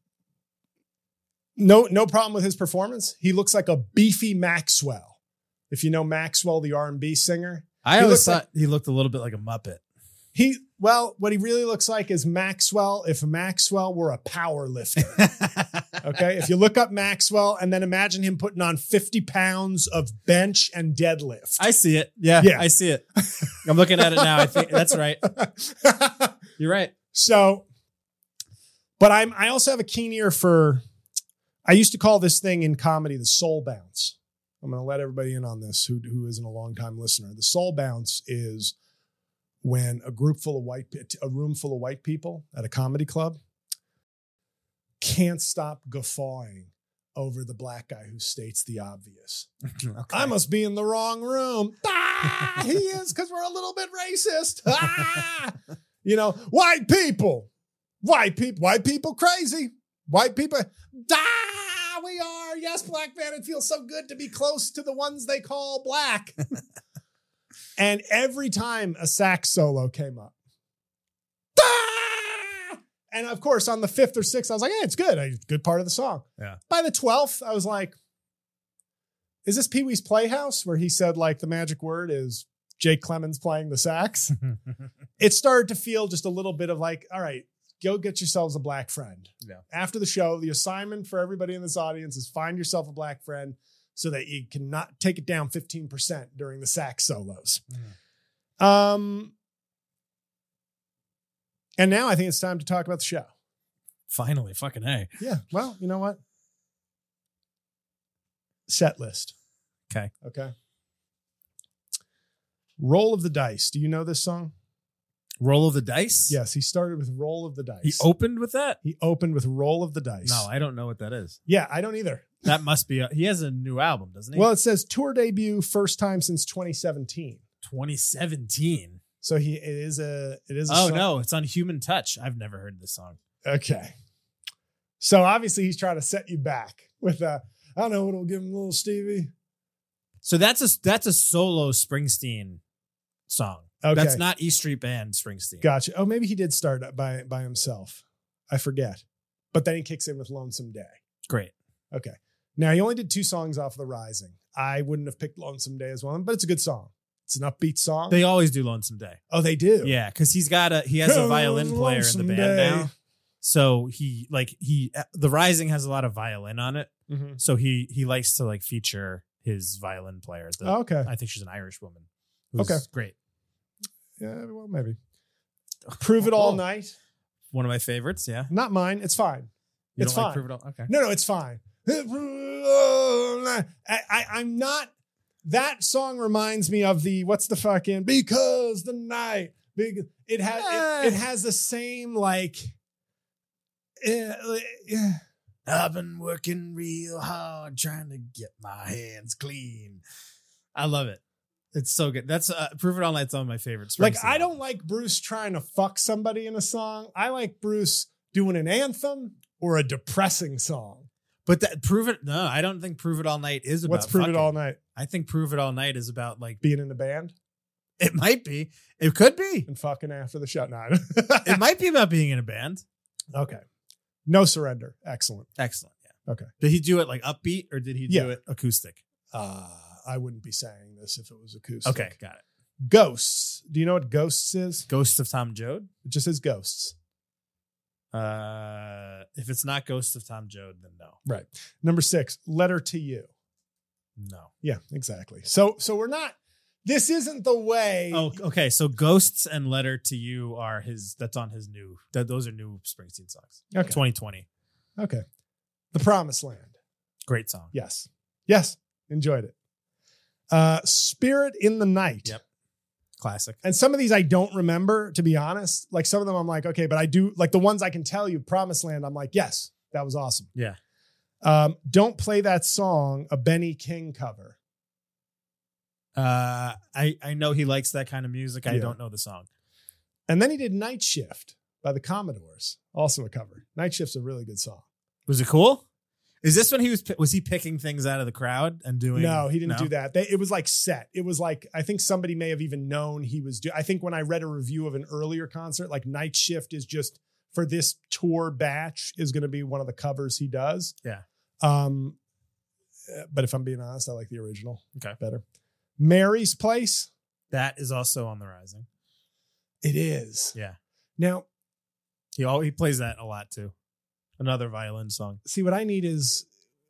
S1: No, no problem with his performance. He looks like a beefy Maxwell If you know Maxwell, the R and B singer,
S3: I
S1: He
S3: always
S1: looks
S3: thought he looked a little bit like a Muppet.
S1: he well, what he really looks like is Maxwell if Maxwell were a power lifter. Okay, if you look up Maxwell and then imagine him putting on fifty pounds of bench and deadlift.
S3: I see it. Yeah,
S1: Yeah.
S3: I see it. I'm looking at it now. I think that's right. You're right.
S1: So, but I'm I also have a keen ear for. I used to call this thing in comedy the soul bounce. I'm going to let everybody in on this who who isn't a longtime listener. The soul bounce is when a group full of white, a room full of white people at a comedy club can't stop guffawing over the black guy who states the obvious.
S3: Okay.
S1: I must be in the wrong room. Ah, he is because we're a little bit racist. Ah! You know, white people, white people, white people crazy. White people, ah, we are. Yes, black man, it feels so good to be close to the ones they call black. And every time a sax solo came up, ah! And of course, on the fifth or sixth, I was like, hey, it's good. A good part of the song.
S3: Yeah.
S1: By the twelfth, I was like, is this Pee-wee's Playhouse where he said like the magic word is Jake Clemens playing the sax? It started to feel just a little bit of like, all right, go get yourselves a black friend. Yeah. After the show, the assignment for everybody in this audience is find yourself a black friend so that you cannot take it down fifteen percent during the sax solos. Mm. Um, and now I think it's time to talk about the show.
S3: Finally, fucking A.
S1: Yeah. Well, you know what? Set list.
S3: Okay.
S1: Okay. Roll of the Dice. Do you know this song?
S3: Roll of the Dice?
S1: Yes, he started with Roll of the Dice.
S3: He opened with that?
S1: He opened with Roll of the Dice.
S3: No, I don't know what that is.
S1: Yeah, I don't either.
S3: That must be, a, he has a new album, doesn't he?
S1: Well, it says tour debut first time since twenty seventeen.
S3: twenty seventeen.
S1: So he it is a it is a
S3: Oh
S1: song.
S3: no, it's on Human Touch. I've never heard this song.
S1: Okay. So obviously he's trying to set you back with uh I don't know what will give him, little Stevie.
S3: So that's a that's a solo Springsteen song.
S1: Okay.
S3: That's not E Street Band Springsteen.
S1: Gotcha. Oh, maybe he did start by by himself. I forget. But then he kicks in with Lonesome Day.
S3: Great.
S1: Okay. Now he only did two songs off of The Rising. I wouldn't have picked Lonesome Day as one, but it's a good song. It's an upbeat song.
S3: They always do Lonesome Day.
S1: oh, they do.
S3: Yeah, because he's got a he has a violin player in the
S1: Lonesome
S3: band
S1: Day.
S3: now. So he like he The Rising has a lot of violin on it.
S1: Mm-hmm.
S3: So he he likes to like feature his violin player. The,
S1: Oh, okay.
S3: I think she's an Irish woman. Who's
S1: Okay.
S3: Great.
S1: Yeah, well, maybe. Prove It All
S3: Oh.
S1: Night.
S3: One of my favorites. Yeah.
S1: Not mine. It's fine.
S3: You
S1: It's
S3: don't
S1: fine.
S3: like Prove It All? Okay.
S1: No, no, it's fine. I, I, I'm not. That song reminds me of the what's the fucking because the night. Big. It has it, it has the same like. Uh, yeah.
S3: I've been working real hard trying to get my hands clean. I love it. It's so good. That's uh, Prove It All Night's one of my favorites.
S1: Like I don't like Bruce trying to fuck somebody in a song. I like Bruce doing an anthem or a depressing song.
S3: But that Prove It. No, I don't think Prove It All Night is about.
S1: What's Prove
S3: fucking.
S1: It All Night?
S3: I think Prove It All Night is about like
S1: Being in a band
S3: it might be. It could be.
S1: and fucking after the show. No.
S3: It might be about being in a band.
S1: Okay. No Surrender. Excellent.
S3: Excellent. Yeah.
S1: Okay.
S3: Did he do it like upbeat or did he do
S1: Yeah.
S3: it acoustic?
S1: Uh, I wouldn't be saying this if it was acoustic.
S3: Okay, got it.
S1: Ghosts. Do you know what Ghosts is?
S3: Ghost of Tom Joad.
S1: It just says Ghosts.
S3: Uh, if it's not Ghost of Tom Joad, then no,
S1: Right. Number six, Letter to You.
S3: no.
S1: Yeah, exactly. So, so we're not, this isn't the way.
S3: Oh, okay. So Ghosts and Letter to You are his. That's on his new. That those are new Springsteen songs.
S1: Okay.
S3: twenty twenty.
S1: Okay. The Promised Land.
S3: Great song.
S1: Yes. Yes. Enjoyed it. Uh, Spirit in the Night.
S3: Yep. Classic.
S1: And some of these I don't remember, to be honest. Like some of them I'm like, okay, but I do, like the ones I can tell you, Promised Land, I'm like, yes, that was awesome.
S3: Yeah.
S1: Um, Don't Play That Song, a Benny King cover.
S3: Uh, I I know he likes that kind of music. I
S1: Yeah.
S3: don't know the song.
S1: And then he did Night Shift by the Commodores, also a cover. Night Shift's a really good song.
S3: Was it cool? Is this when he was was he picking things out of the crowd and doing?
S1: No, he didn't
S3: no?
S1: do that. They, it was like set. It was like, I think somebody may have even known he was doing, I think when I read a review of an earlier concert, like Night Shift is just for this tour batch is going to be one of the covers he does.
S3: Yeah.
S1: Um, uh, but if I'm being honest, I like the original
S3: Okay.
S1: better. Mary's Place.
S3: That is also on the rising.
S1: It is.
S3: Yeah.
S1: Now,
S3: He all, he plays that a lot too. Another violin song.
S1: see, what I need is,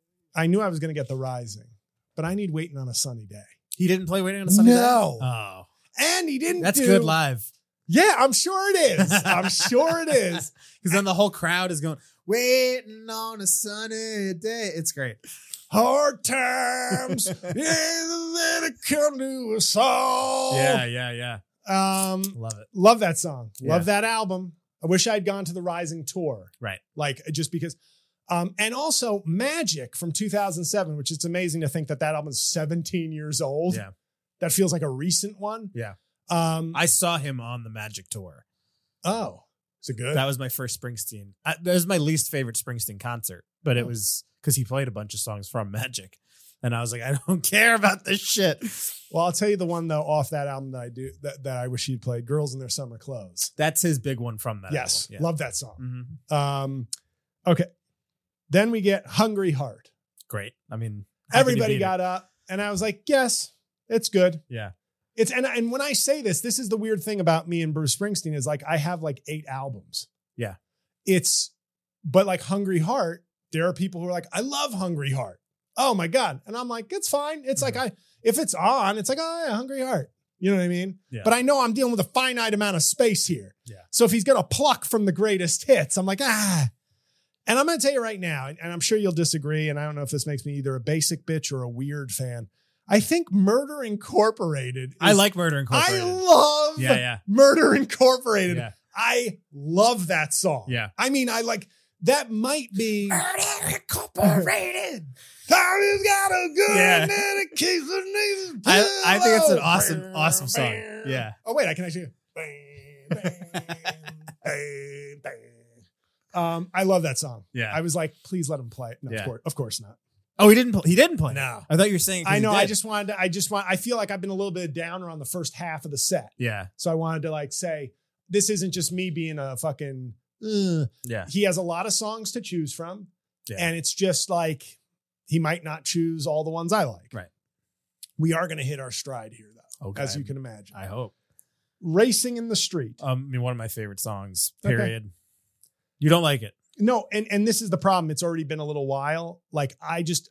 S1: I knew I was going to get The Rising, but I need Waiting on a Sunny Day.
S3: He didn't play Waiting on a Sunny Day?
S1: No.
S3: Oh.
S1: And he didn't
S3: That's
S1: do-
S3: good live.
S1: Yeah, I'm sure it is. I'm sure it is.
S3: Because then the whole crowd is going, waiting on a sunny day. It's great.
S1: Hard times, yeah, let it come to us all.
S3: Yeah, yeah, yeah.
S1: Um,
S3: Love it.
S1: love that song.
S3: Yeah.
S1: Love that album. I wish I'd gone to the Rising tour.
S3: Right.
S1: Like, just because. Um, and also Magic from two thousand seven, which it's amazing to think that that album is seventeen years old.
S3: Yeah.
S1: That feels like a recent one.
S3: Yeah.
S1: Um,
S3: I saw him on the Magic Tour.
S1: oh, is it good?
S3: That was my first Springsteen. I, that was my least favorite Springsteen concert, but it
S1: Oh.
S3: was because he played a bunch of songs from Magic. And I was like, I don't care about this shit.
S1: Well, I'll tell you the one though off that album that I do that, that I wish he'd played, Girls in Their Summer Clothes.
S3: That's his big one from that
S1: Yes.
S3: album.
S1: Love that song.
S3: Mhm.
S1: Um, okay. Then we get Hungry Heart.
S3: Great. I mean, how could you
S1: Everybody
S3: beat
S1: got up and I was like, yes, it's good.
S3: it? Yeah.
S1: It's and and when I say this, this is the weird thing about me and Bruce Springsteen is like I have like eight albums.
S3: Yeah.
S1: It's but like Hungry Heart, there are people who are like, I love Hungry Heart. Oh my God. And I'm like, it's fine. It's like I if it's on, it's like, oh yeah, Hungry Heart. You know what I mean?
S3: Yeah.
S1: But I know I'm dealing with a finite amount of space here.
S3: Yeah.
S1: So if he's gonna pluck from the greatest hits, I'm like, ah. And I'm gonna tell you right now, and I'm sure you'll disagree, and I don't know if this makes me either a basic bitch or a weird fan. I think Murder Incorporated is,
S3: I like Murder Incorporated.
S1: I love
S3: Yeah, yeah.
S1: Murder Incorporated.
S3: Yeah.
S1: I love that song.
S3: Yeah.
S1: I mean, I like that might be
S3: Murder Incorporated.
S2: Harry's got a gun
S3: Yeah.
S2: and a case of niggas.
S3: I, I think it's an awesome, awesome song. Yeah.
S1: Oh wait, I can actually bang, bang, bang, bang. Um, I love that song.
S3: Yeah.
S1: I was like, please let him play it. No,
S3: Yeah.
S1: of course, of course not.
S3: Oh, he didn't play. He didn't play.
S1: No.
S3: I thought you were saying. 'cause
S1: I
S3: he
S1: know.
S3: did.
S1: I just wanted to, I just want, I feel like I've been a little bit downer on the first half of the set.
S3: Yeah.
S1: So I wanted to like say, this isn't just me being a fucking, uh.
S3: Yeah.
S1: He has a lot of songs to choose from.
S3: Yeah.
S1: And it's just like, he might not choose all the ones I like.
S3: Right.
S1: We are going to hit our stride here though,
S3: Okay.
S1: as you can imagine.
S3: I hope.
S1: Racing in the Street.
S3: Um, I mean, one of my favorite songs.
S1: Okay.
S3: Period. You don't like it.
S1: No, and and this is the problem. It's already been a little while. Like I just,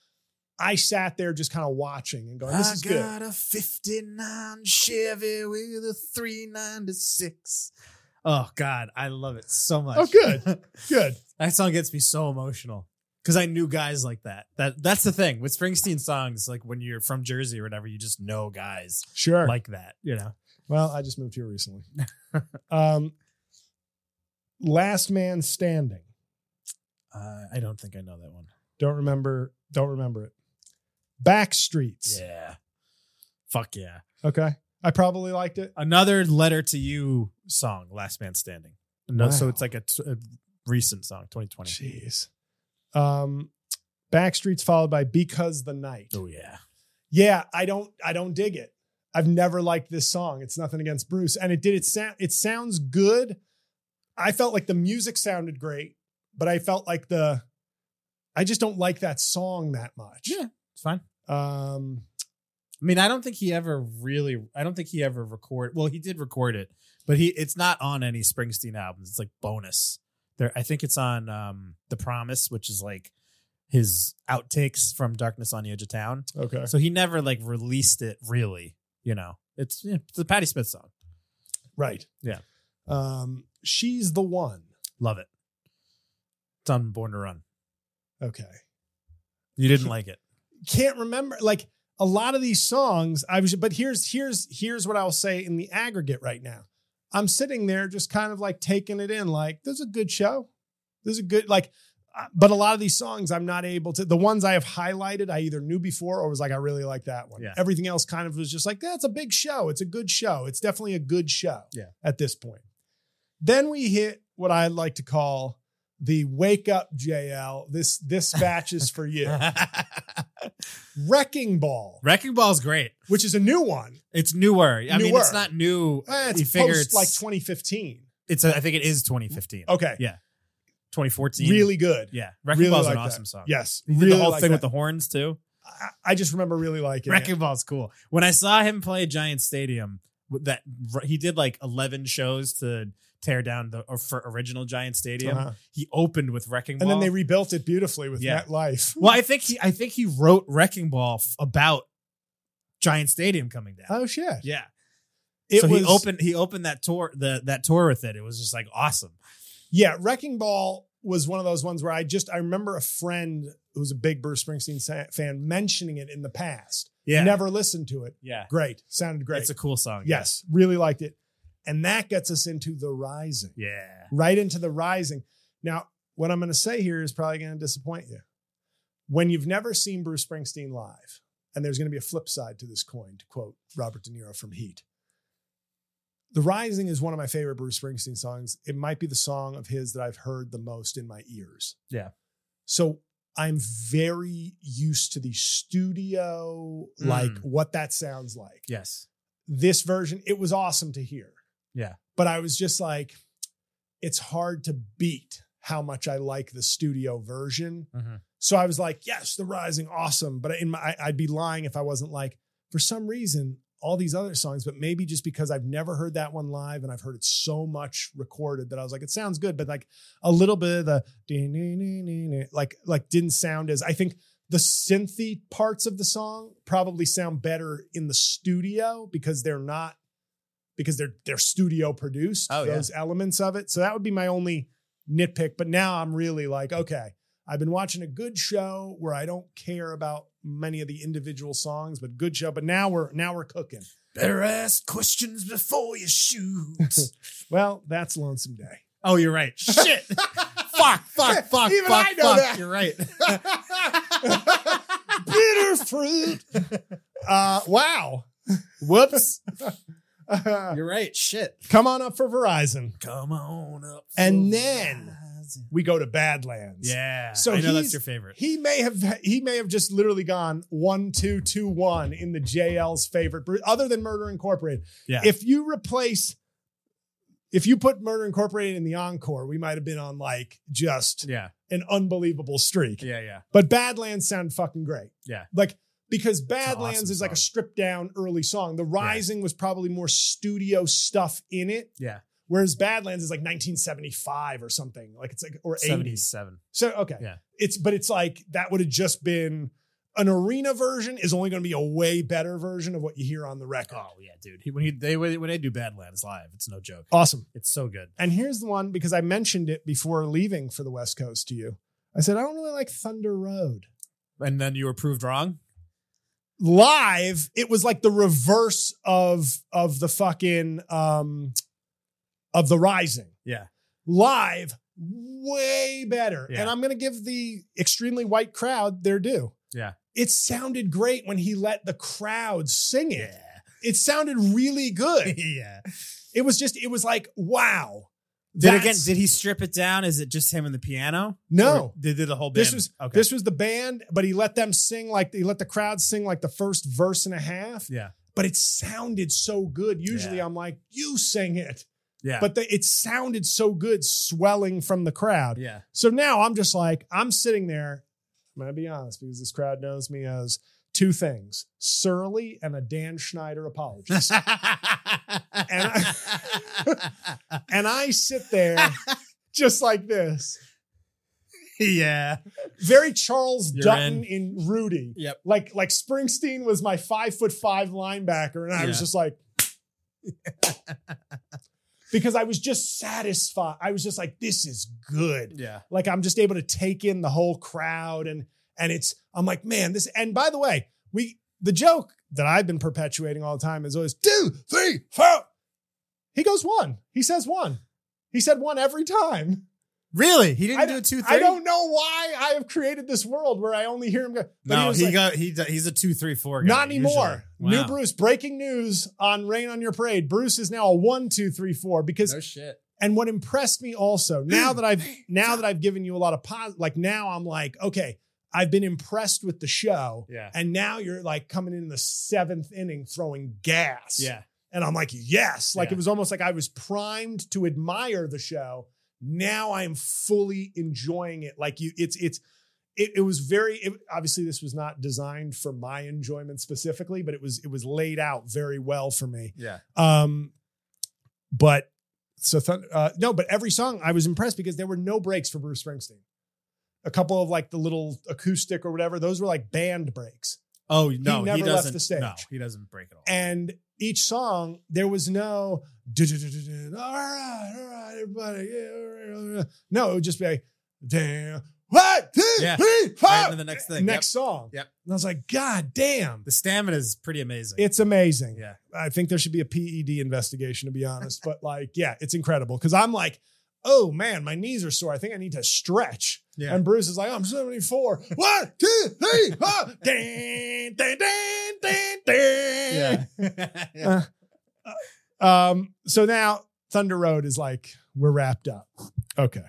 S1: I sat there just kind of watching and going, "This is
S3: I
S1: good."
S3: got a fifty-nine Chevy with a three ninety-six. Oh God, I love it so much.
S1: Oh, good, good.
S3: That song gets me so emotional because I knew guys like that. That that's the thing with Springsteen songs. Like when you're from Jersey or whatever, you just know guys
S1: Sure.
S3: like that. You know.
S1: Well, I just moved here recently. um, Last Man Standing.
S3: Uh, I don't think I know that one.
S1: Don't remember. Don't remember it. Backstreets.
S3: Yeah. Fuck yeah.
S1: Okay. I probably liked it.
S3: Another Letter to You song, Last Man Standing. No, so
S1: Wow.
S3: it's like a, t- a recent song, twenty twenty.
S1: Jeez. Um, Backstreets followed by Because the Night.
S3: Oh yeah.
S1: Yeah, I don't. I don't dig it. I've never liked this song. It's nothing against Bruce, and it did. It sound. It sounds good. I felt like the music sounded great, but I felt like the. I just don't like that song that much.
S3: Yeah, it's fine.
S1: Um.
S3: I mean, I don't think he ever really. I don't think he ever record. Well, he did record it, but he it's not on any Springsteen albums. It's like bonus. There, I think it's on um, The Promise, which is like his outtakes from Darkness on the Edge of Town.
S1: Okay.
S3: So he never like released it really. You know, it's yeah, it's a Patti Smith song.
S1: Right.
S3: Yeah.
S1: Um. She's the One.
S3: Love it. It's on Born to Run.
S1: Okay.
S3: You didn't like it.
S1: Can't remember. Like a lot of these songs, I was. But here's here's here's what I'll say in the aggregate right now. I'm sitting there just kind of like taking it in. Like there's a good show. There's a good like. uh, But a lot of these songs, I'm not able to. The ones I have highlighted, I either knew before or was like, I really like that one.
S3: Yeah.
S1: Everything else kind of was just like, that's a big show. It's a good show. It's definitely a good show.
S3: Yeah.
S1: At this point, then we hit what I like to call the wake up J L. This this batch is for you. Wrecking Ball,
S3: Wrecking Ball's great.
S1: which is a new one.
S3: It's newer. I mean,
S1: Newer.
S3: it's not new.
S1: Eh,
S3: you
S1: it's
S3: figure
S1: post
S3: it's
S1: like twenty fifteen.
S3: It's a, I think it is twenty fifteen.
S1: Okay.
S3: Yeah. twenty fourteen.
S1: Really good.
S3: Yeah. Wrecking
S1: Really
S3: Ball's
S1: like
S3: an
S1: that.
S3: awesome song.
S1: Yes.
S3: He did
S1: really
S3: the whole
S1: like
S3: thing
S1: that.
S3: with the horns too.
S1: I, I just remember really liking
S3: Wrecking
S1: it.
S3: Ball's cool. When I saw him play Giant Stadium, that he did like eleven shows to tear down the or for original Giant Stadium.
S1: Uh-huh.
S3: He opened with Wrecking
S1: And
S3: Ball.
S1: then they rebuilt it beautifully with
S3: Yeah.
S1: MetLife.
S3: well, I think he I think he wrote Wrecking Ball f- about Giant Stadium coming down.
S1: Oh shit!
S3: Yeah.
S1: It
S3: so
S1: was,
S3: he opened he opened that tour the that tour with it. It was just like awesome.
S1: Yeah, Wrecking Ball was one of those ones where I just I remember a friend who was a big Bruce Springsteen sa- fan mentioning it in the past.
S3: Yeah.
S1: Never listened to it.
S3: Yeah.
S1: Great, sounded great.
S3: It's a cool song.
S1: yes, really liked it, and that gets us into The Rising.
S3: Yeah.
S1: Right into The Rising. Now, what I'm going to say here is probably going to disappoint you. When you've never seen Bruce Springsteen live, and there's going to be a flip side to this coin, to quote Robert De Niro from Heat. The Rising is one of my favorite Bruce Springsteen songs. It might be the song of his that I've heard the most in my ears.
S3: Yeah.
S1: So I'm very used to the studio,
S3: Mm.
S1: like what that sounds like.
S3: Yes.
S1: This version, it was awesome to hear.
S3: Yeah.
S1: But I was just like, it's hard to beat how much I like the studio version.
S3: Mhm.
S1: So I was like, yes, The Rising, awesome. But in my, I'd be lying if I wasn't like, for some reason, all these other songs, but maybe just because I've never heard that one live and I've heard it so much recorded that I was like, it sounds good, but like a little bit of the like, like didn't sound as, I think the synthy parts of the song probably sound better in the studio because they're not, because they're, they're studio produced,
S3: Oh,
S1: those elements of it. So that would be my only nitpick. But now I'm really like, okay, I've been watching a good show where I don't care about many of the individual songs, but good show. But now we're now we're cooking.
S3: Better ask questions before you shoot.
S1: Well, that's Lonesome Day.
S3: Oh, you're right. Shit. fuck, fuck, fuck,
S1: Even
S3: fuck,
S1: I know
S3: fuck.
S1: that.
S3: You're right.
S1: Bitter fruit. Uh, wow.
S3: Whoops.
S1: Uh,
S3: You're right. Shit.
S1: come on up for Verizon.
S3: Come on up.
S1: And
S3: for
S1: then-
S3: Verizon.
S1: We go to Badlands.
S3: Yeah.
S1: So
S3: I know
S1: he's-
S3: that's your favorite.
S1: He may have he may have just literally gone one, two, two, one in the J L's favorite, other than Murder Incorporated.
S3: Yeah.
S1: If you replace, if you put Murder Incorporated in the encore, we might have been on like just
S3: yeah.
S1: an unbelievable streak.
S3: Yeah. Yeah.
S1: But Badlands sound fucking great.
S3: Yeah.
S1: Like, because
S3: an
S1: Badlands
S3: awesome
S1: is like a
S3: song.
S1: stripped down early song. The Rising was probably more studio stuff in it.
S3: Yeah.
S1: Whereas Badlands is like nineteen seventy-five or something. Like it's like, or eighty.
S3: seventy-seven.
S1: So, okay.
S3: Yeah.
S1: It's, but it's like, that would have just been an arena version is only going to be a way better version of what you hear on the record.
S3: Oh yeah, dude. He, when he they when they do Badlands live, it's no joke.
S1: Awesome.
S3: It's so good.
S1: And here's the one, because I mentioned it before leaving for the West Coast to you. I said, I don't really like Thunder Road.
S3: And then you were proved wrong.
S1: Live, it was like the reverse of, of the fucking, um, of the Rising.
S3: Yeah.
S1: Live, way better.
S3: Yeah.
S1: And I'm going to give the extremely white crowd their due.
S3: Yeah.
S1: It sounded great when he let the crowd sing it.
S3: Yeah.
S1: It sounded really good.
S3: yeah.
S1: It was just, it was like, wow.
S3: Did again?
S1: That's-
S3: Did he strip it down? Is it just him and the piano?
S1: No.
S3: Or They did the whole band.
S1: This was
S3: okay.
S1: this was the band, but he let them sing like he let the crowd sing like the first verse and a half.
S3: yeah.
S1: But it sounded so good. Usually
S3: Yeah.
S1: I'm like, you sing it.
S3: Yeah.
S1: But the, it sounded so good swelling from the crowd.
S3: yeah.
S1: So now I'm just like, I'm sitting there. I'm going to be honest because this crowd knows me as two things, surly and a Dan Schneider apologist. and, I, and I sit there just like this.
S3: yeah.
S1: Very Charles
S3: You're
S1: Dutton in. in Rudy.
S3: Yep.
S1: Like, like Springsteen was my five foot five linebacker. And I was
S3: Yeah.
S1: just like, because I was just satisfied. I was just like, this is good.
S3: Yeah.
S1: Like I'm just able to take in the whole crowd and, and it's, I'm like, man, this, and by the way, we, the joke that I've been perpetuating all the time is always two, three, four. He goes one. He says one. He said one every time.
S3: Really? He didn't
S1: I,
S3: do a two
S1: I
S3: three.
S1: don't know why I have created this world where I only hear him go. But
S3: No,
S1: was
S3: he
S1: like,
S3: got he. He's a two three four guy.
S1: not anymore.
S3: usually.
S1: New
S3: Wow.
S1: Bruce, breaking news on Rain on Your Parade. Bruce is now a one, two, three, four. Because
S3: No shit.
S1: and what impressed me also, now that I've now that I've given you a lot of positive, like now I'm like, okay, I've been impressed with the show.
S3: Yeah.
S1: And now you're like coming in the seventh inning throwing gas.
S3: Yeah.
S1: And I'm like, yes. Like
S3: Yeah.
S1: it was almost like I was primed to admire the show. Now I am fully enjoying it. Like you, it's it's it, it was very, it, obviously this was not designed for my enjoyment specifically, but it was, it was laid out very well for me.
S3: Yeah.
S1: Um, but so, th- uh, no, but every song I was impressed because there were no breaks for Bruce Springsteen. A couple of like the little acoustic or whatever, those were like band breaks.
S3: Oh no, he,
S1: never
S3: he
S1: left
S3: doesn't.
S1: the stage.
S3: No, he doesn't break it all.
S1: And each song, there was no, all right, all right, everybody. Yeah, all right, all right. No, it would just be like, damn, one, two,
S3: Yeah.
S1: three,
S3: Right
S1: five.
S3: into the next thing.
S1: Next song.
S3: Yep.
S1: And I was like, God damn.
S3: The stamina is pretty amazing.
S1: It's amazing.
S3: Yeah.
S1: I think there should be a P E D investigation, to be honest. But like, yeah, it's incredible. Cause I'm like, oh man, my knees are sore. I think I need to stretch.
S3: Yeah.
S1: And Bruce is like, I'm seventy-four. One, two, three, four. Ding, ding, ding, ding, ding.
S3: Yeah. yeah.
S1: Uh, um, so now Thunder Road is like, we're wrapped up. Okay.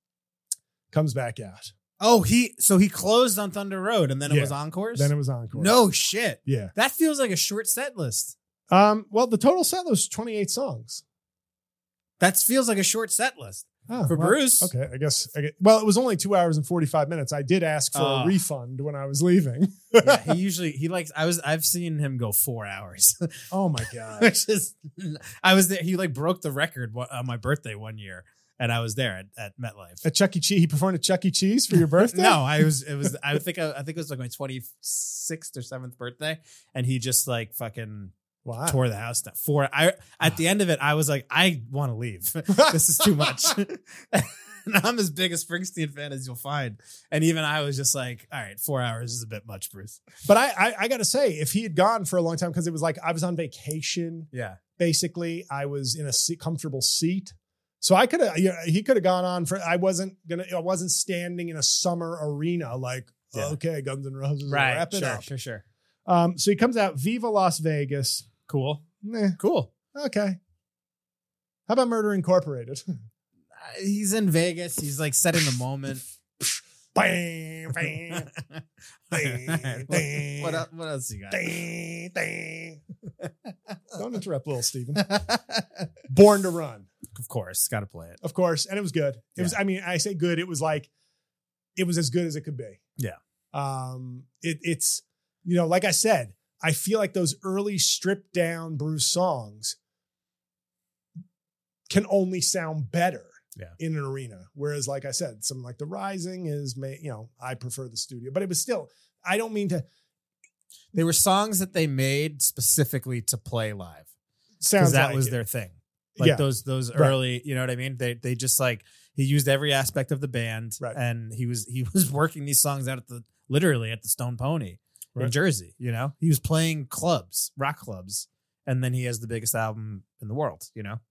S1: Comes back out.
S3: Oh, he so he closed on Thunder Road and then it
S1: Yeah.
S3: was Encores?
S1: Then it was Encore.
S3: No shit.
S1: Yeah.
S3: That feels like a short set list.
S1: Um, well, the total set was twenty-eight songs.
S3: That feels like a short set list.
S1: Oh,
S3: For
S1: well,
S3: Bruce.
S1: Okay, I guess. I guess. Well, it was only two hours and forty-five minutes. I did ask for
S3: Uh.
S1: a refund when I was leaving.
S3: Yeah, he usually he likes I was I've seen him go four hours.
S1: Oh my God.
S3: Which is I was there. He like broke the record one- on my birthday one year, and I was there at, at MetLife.
S1: At Chuck E. Cheese, he performed at Chuck E. Cheese for your birthday?
S3: No, I was it was I think I, I think it was like my twenty-sixth or seventh birthday, and he just like fucking
S1: Wow.
S3: tore the house down. For I at the end of it, I was like, I want to leave. This is too much. And I'm as big a Springsteen fan as you'll find. And even I was just like, all right, four hours is a bit much, Bruce.
S1: But I, I, I got to say, if he had gone for a long time, because it was like I was on vacation,
S3: Yeah.
S1: basically, I was in a seat, comfortable seat. So I could have, you know, he could have gone on for, I wasn't going to, I wasn't standing in a summer arena like,
S3: Yeah.
S1: okay, Guns N' Roses,
S3: Right.
S1: wrap it
S3: Sure,
S1: up.
S3: sure, sure.
S1: Um, so he comes out, Viva Las Vegas.
S3: Cool.
S1: Nah,
S3: Cool.
S1: okay. How about Murder Incorporated?
S3: Uh, he's in Vegas. He's like setting the moment.
S1: Bam, bam, bam, bam,
S3: what, el- what else you got?
S1: ding, ding. Don't interrupt little Steven. Born to Run,
S3: Of course, got to play it.
S1: of course. And it was good. It
S3: Yeah.
S1: was, I mean, I say good. It was like, it was as good as it could be.
S3: Yeah.
S1: Um, it, it's, you know, like I said, I feel like those early stripped down Bruce songs can only sound better
S3: Yeah.
S1: in an arena. Whereas, like I said, something like The Rising is, ma- you know, I prefer the studio, but it was still, I don't mean to
S3: They were songs that they made specifically to play live.
S1: sound
S3: Because that
S1: like
S3: was
S1: it.
S3: their thing. Like
S1: Yeah.
S3: those those
S1: Right.
S3: early, you know what I mean? They they just like he used every aspect of the band,
S1: Right.
S3: and he was he was working these songs out at the literally at the Stone Pony in
S1: Right.
S3: Jersey. You know, he was playing clubs, rock clubs, and then he has the biggest album in the world. You know,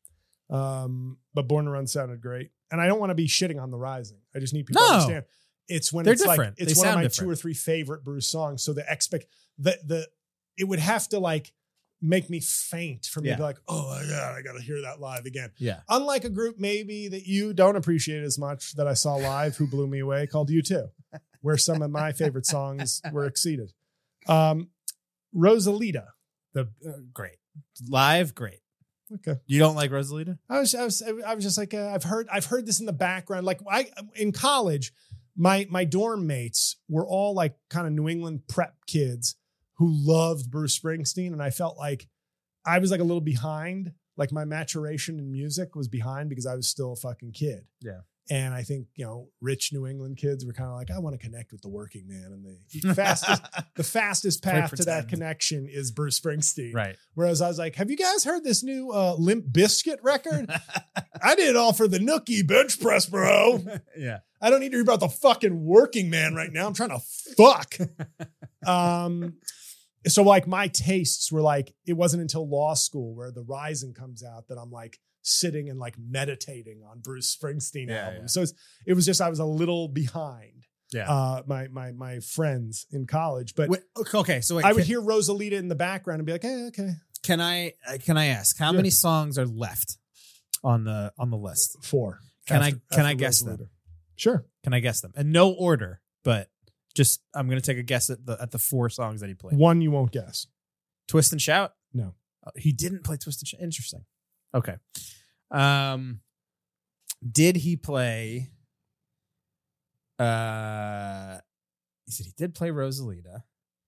S1: Um, but Born to Run sounded great. And I don't want to be shitting on The Rising. I just need people
S3: No.
S1: to understand. It's when
S3: They're
S1: it's like,
S3: different.
S1: it's
S3: They
S1: one of
S3: sound
S1: my
S3: different.
S1: two or three favorite Bruce songs. So the expect the, the, it would have to like make me faint for me
S3: Yeah.
S1: to be like, oh my God, I got to hear that live again.
S3: yeah,
S1: Unlike a group maybe that you don't appreciate as much that I saw live who blew me away called U two, where some of my favorite songs were exceeded. Um, Rosalita.
S3: the uh, great live, great.
S1: Okay.
S3: You don't like Rosalita?
S1: I was, I was, I was just like, uh, I've heard, I've heard this in the background. Like I, in college, my, my dorm mates were all like kind of New England prep kids who loved Bruce Springsteen. And I felt like I was like a little behind, like my maturation in music was behind because I was still a fucking kid.
S3: Yeah.
S1: And I think, you know, rich New England kids were kind of like, I want to connect with the working man. And the fastest, the fastest
S3: Play
S1: path to that
S3: pretend.
S1: connection is Bruce Springsteen.
S3: Right.
S1: Whereas I was like, have you guys heard this new uh, Limp Bizkit record? I did it all for the Nookie bench press, bro.
S3: yeah.
S1: I don't need to hear about the fucking working man right now. I'm trying to fuck. um, so like my tastes were like, it wasn't until law school where The Rising comes out that I'm like sitting and like meditating on Bruce Springsteen
S3: Yeah,
S1: albums.
S3: yeah.
S1: So it's, it was just, I was a little behind
S3: Yeah.
S1: uh, my, my, my friends in college, but
S3: Wait, okay, so wait,
S1: I would
S3: can,
S1: hear Rosalita in the background and be like, hey, okay.
S3: can I uh, can I ask how
S1: Yeah.
S3: many songs are left on the on the list?
S1: Four.
S3: Can I-
S1: After-
S3: can I
S1: after
S3: guess
S1: Rosalita.
S3: them?
S1: Sure.
S3: Can I guess them? And no order, but just I'm gonna take a guess at the at the four songs that he played.
S1: One you won't guess.
S3: Twist and Shout?
S1: No.
S3: Oh, he didn't play Twist and Shout. Interesting. Okay. Um, did he play Uh, he said he did play Rosalita.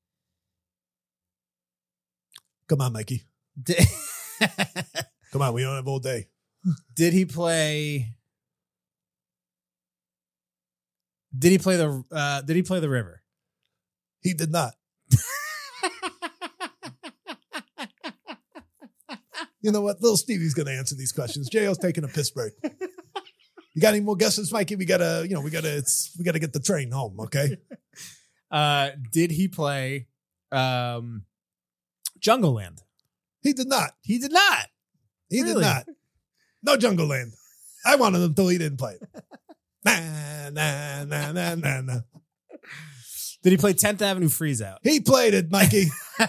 S2: Come on, Mikey.
S3: Did,
S2: Come on, we don't have all day.
S3: did he play? Did he play the? Uh, did he play the River?
S2: He did not. You know what? Little Stevie's going to answer these questions. J O's taking a piss break. You got any more guesses, Mikey? We gotta, you know, we gotta, it's, we gotta get the train home. Okay.
S3: Uh, did he play um, Jungle Land?
S2: He did not.
S3: He did not.
S2: He
S3: Really?
S2: did not. No Jungle Land. I wanted him till he didn't play it. Nah, nah, nah, nah, nah, nah.
S3: Did he play tenth Avenue Freeze Out?
S2: He played it, Mikey.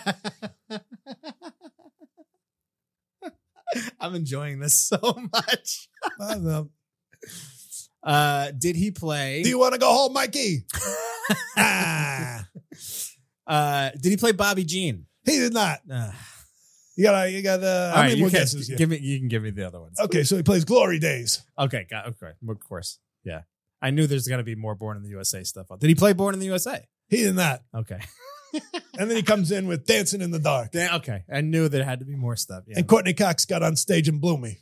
S3: I'm enjoying this so much.
S2: I don't know.
S3: Uh, did he play?
S2: Do you want to go home, Mikey? ah.
S3: Uh, did he play Bobby Jean?
S2: He did not.
S3: Uh,
S2: You got, you got. Uh, how
S3: all
S2: many
S3: right, you
S2: more
S3: can
S2: guesses? here?
S3: give me. You can give me the other ones.
S2: Okay, so he plays Glory Days.
S3: Okay, got okay. Of course, yeah. I knew there's gonna be more Born in the U S A stuff. Did he play Born in the U S A?
S2: He did not.
S3: Okay.
S2: And then he comes in with Dancing in the Dark.
S3: Damn, okay. I knew there had to be more stuff. Yeah.
S2: And Courtney Cox got on stage and blew me.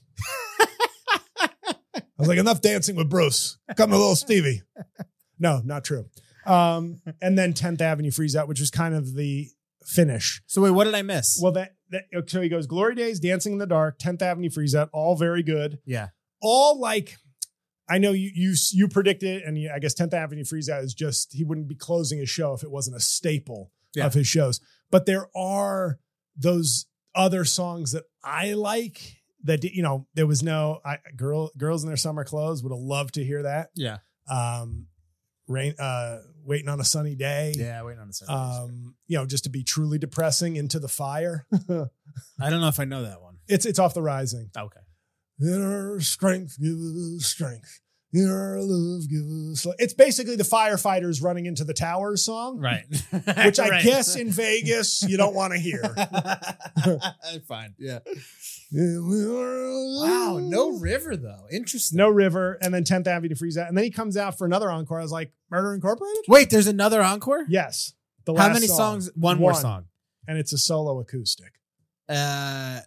S2: I was like, enough dancing with Bruce. Come to little Stevie.
S1: No, not true. Um, and then tenth Avenue Freeze Out, which was kind of the finish.
S3: So wait, what did I miss?
S1: Well, that, that so he goes Glory Days, Dancing in the Dark, tenth Avenue Freeze Out, all very good.
S3: yeah.
S1: All like, I know you you you predicted, and you, I guess tenth Avenue Freeze Out is just, he wouldn't be closing his show if it wasn't a staple
S3: Yeah.
S1: of his shows. But there are those other songs that I like that, you know, there was no, I, girl, Girls in Their Summer Clothes, would have loved to hear that.
S3: Yeah.
S1: Um, rain, uh, Waiting on a Sunny Day.
S3: Yeah. Waiting on a second.
S1: Um, you know, just to be truly depressing, Into the Fire.
S3: I don't know if I know that one.
S1: It's it's Off the Rising.
S3: Okay.
S2: Inner strength, give us strength. Inner love, give us life.
S1: It's basically the firefighters running into the towers song,
S3: Right.
S1: which I
S3: Right.
S1: guess in Vegas you don't want to hear.
S3: Fine. Yeah.
S2: Wow,
S3: Wow. No river though. Interesting.
S1: No River, and then tenth Avenue Freeze Out, and then he comes out for another encore. I was like, Murder Incorporated?
S3: Wait, there's another encore?
S1: Yes. The
S3: How
S1: last
S3: many
S1: song.
S3: songs? One, more song.
S1: And it's a solo acoustic.
S3: Uh,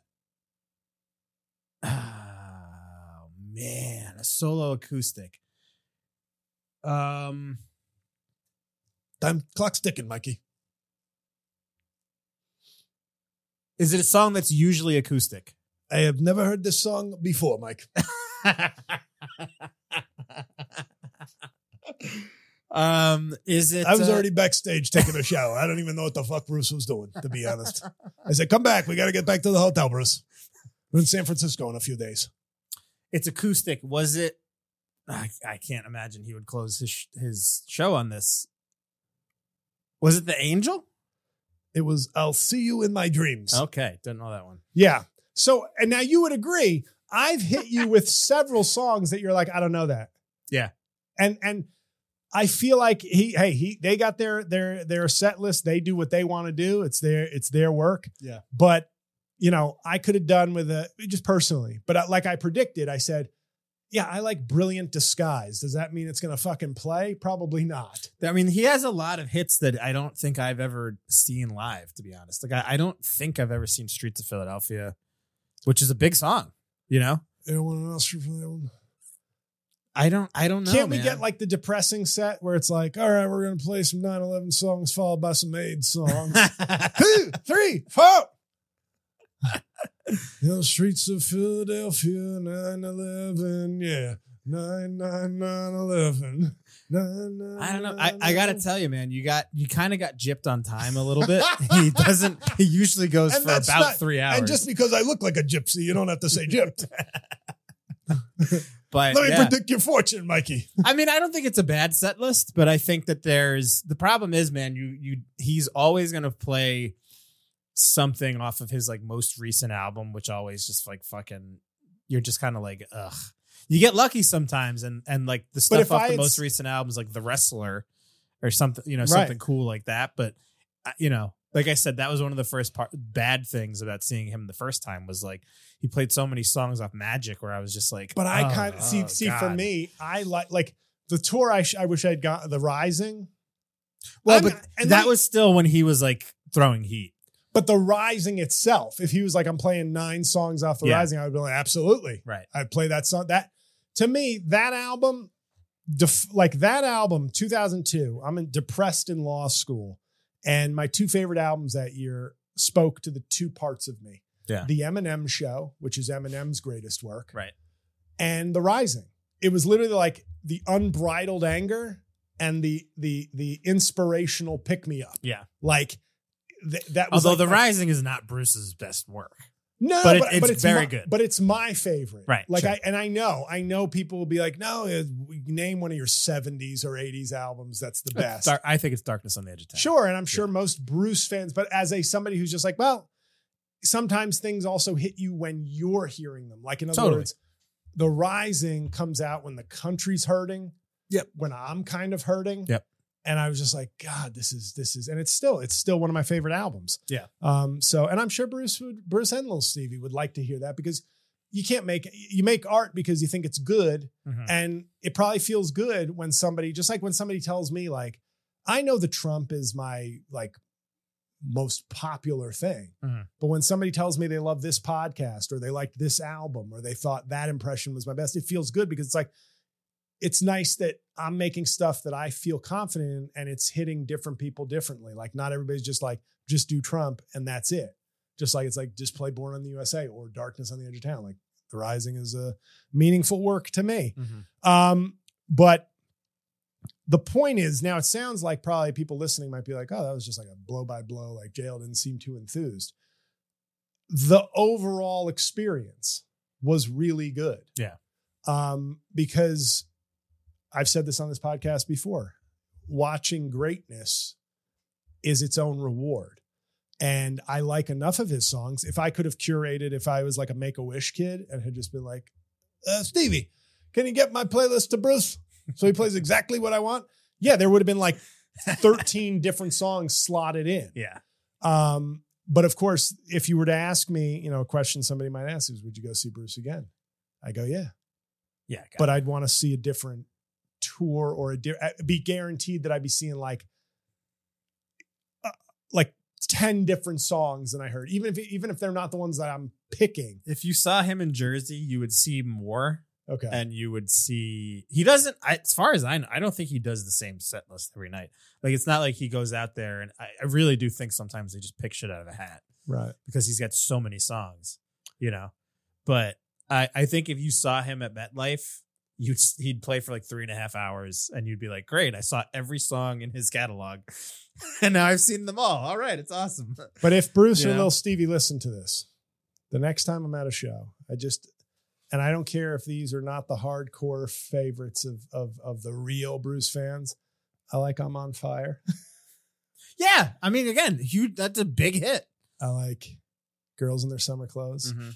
S3: oh man, a solo acoustic. Um,
S2: Time clock's ticking, Mikey.
S3: is it a song that's usually acoustic?
S2: I have never heard this song before, Mike.
S3: um, is it?
S2: I was
S3: uh,
S2: already backstage taking a shower. I don't even know what the fuck Bruce was doing, to be honest. I said, come back. We got to get back to the hotel, Bruce. We're in San Francisco in a few days.
S3: It's acoustic. Was it? I, I can't imagine he would close his sh- his show on this. Was it the Angel?
S2: It was I'll See You in My Dreams.
S3: Okay, didn't know that one.
S1: Yeah. So, and now you would agree, I've hit you with several songs that you're like, I don't know that.
S3: Yeah.
S1: And, and I feel like he, hey, he, they got their, their, their set list. They do what they want to do. It's their, it's their work.
S3: Yeah.
S1: But, you know, I could have done with a, just personally, but I, like I predicted, I said, yeah, I like Brilliant Disguise. Does that mean it's going to fucking play? Probably not.
S3: I mean, he has a lot of hits that I don't think I've ever seen live, to be honest. Like, I, I don't think I've ever seen Streets of Philadelphia, which is a big song, you know?
S2: Anyone else for that one?
S3: I don't, I don't know.
S1: Can't we
S3: man.
S1: get like the depressing set where it's like, all right, we're going to play some nine eleven songs followed by some AIDS songs.
S2: Two, three, four. You know, streets of Philadelphia, nine eleven, yeah. nine nine nine eleven.
S3: I don't know. I, I got to tell you, man, you got, you kind of got gypped on time a little bit. He doesn't, he usually goes
S2: And
S3: for
S2: that's
S3: about
S2: not-
S3: three hours.
S2: And just because I look like a gypsy, you don't have to say gypped.
S3: but
S2: Let me
S3: yeah.
S2: predict your fortune, Mikey.
S3: I mean, I don't think it's a bad set list, but I think that there's the problem is, man, you you he's always gonna play something off of his like most recent album, which always just like fucking you're just kind of like, ugh. You get lucky sometimes, and and like the
S1: But
S3: stuff
S1: if
S3: off
S1: I
S3: the
S1: had
S3: most
S1: s-
S3: recent albums, like The Wrestler or something, you know,
S1: Right.
S3: something cool like that. But uh, you know, like I said, that was one of the first part bad things about seeing him the first time was like he played so many songs off Magic, where I was just like,
S1: But I
S3: oh,
S1: kind of see,
S3: oh,
S1: see for
S3: God.
S1: me, I like, like the tour I, sh- I wish I'd got, The Rising.
S3: Well,
S1: I'm-
S3: but
S1: and
S3: that
S1: let-
S3: was still when he was like throwing heat.
S1: But The Rising itself, if he was like, I'm playing nine songs off The
S3: Yeah.
S1: Rising, I would be like, absolutely.
S3: Right.
S1: I'd play that song. That, to me, that album, def- like that album, two thousand two, I'm in, depressed in law school. And my two favorite albums that year spoke to the two parts of me.
S3: Yeah.
S1: The Eminem Show, which is Eminem's greatest work,
S3: Right.
S1: and The Rising. It was literally like the unbridled anger and the the the inspirational pick me up.
S3: Yeah.
S1: Like th- that was
S3: Although
S1: like
S3: The
S1: my-
S3: Rising is not Bruce's best work.
S1: no,
S3: but
S1: but,
S3: it-
S1: but
S3: it's very
S1: my,
S3: good.
S1: But it's my favorite,
S3: Right,
S1: Like
S3: sure.
S1: I and I know I know people will be like, no, uh, name one of your seventies or eighties albums that's the best.
S3: Dark, I think it's Darkness on the Edge of Town.
S1: Sure, and I'm sure most Bruce fans, but as a somebody who's just like, well, sometimes things also hit you when you're hearing them. Like in other
S3: Totally.
S1: words, The Rising comes out when the country's hurting.
S2: Yep.
S1: When I'm kind of hurting.
S3: Yep.
S1: And I was just like, God, this is this is, and it's still it's still one of my favorite albums.
S3: Yeah.
S1: Um. So, and I'm sure Bruce would Bruce and Lil Stevie would like to hear that because you can't make you make art because you think it's good,
S3: Mhm.
S1: and it probably feels good when somebody just like when somebody tells me like, I know the Trump is my like most popular thing.
S3: Mhm.
S1: But when somebody tells me they love this podcast or they liked this album or they thought that impression was my best, it feels good because it's like, it's nice that I'm making stuff that I feel confident in and it's hitting different people differently. Like not everybody's just like, just do Trump and that's it. Just like, it's like, just play Born on the U S A or Darkness on the Edge of Town. Like The Rising is a meaningful work to me.
S3: Mhm.
S1: Um, but the point is now it sounds like probably people listening might be like, oh, that was just like a blow by blow. Like J L didn't seem too enthused. The overall experience was really good.
S3: Yeah.
S1: Um, because I've said this on this podcast before, watching greatness is its own reward. And I like enough of his songs. If I could have curated, if I was like a Make-A-Wish kid and had just been like, uh, Stevie, can you get my playlist to Bruce so he plays exactly what I want? Yeah, there would have been like thirteen different songs slotted in.
S3: Yeah.
S1: Um, but of course, if you were to ask me, you know, a question somebody might ask is, would you go see Bruce again? I go, yeah.
S3: Yeah. got
S1: But
S3: it.
S1: I'd want to see a different tour or a di- be guaranteed that I'd be seeing like, uh, like ten different songs than I heard, even if even if they're not the ones that I'm picking.
S3: if you saw him in Jersey, you would see more.
S1: Okay.
S3: And you would see he doesn't I, as far as I know, I don't think he does the same set list every night. Like it's not like he goes out there, and I, I really do think sometimes they just pick shit out of a hat
S1: Right.
S3: because he's got so many songs, you know. But I, I think if you saw him at MetLife, you'd he'd play for like three and a half hours, and you'd be like, "Great, I saw every song in his catalog, and now I've seen them all. All right, it's awesome."
S1: But if Bruce
S3: You
S1: or
S3: know?
S1: Lil Stevie listen to this, the next time I'm at a show, I just, and I don't care if these are not the hardcore favorites of of of the real Bruce fans. I like I'm on Fire.
S3: Yeah, I mean, again, huge. That's a big hit.
S1: I like Girls in Their Summer Clothes.
S3: Mm-hmm.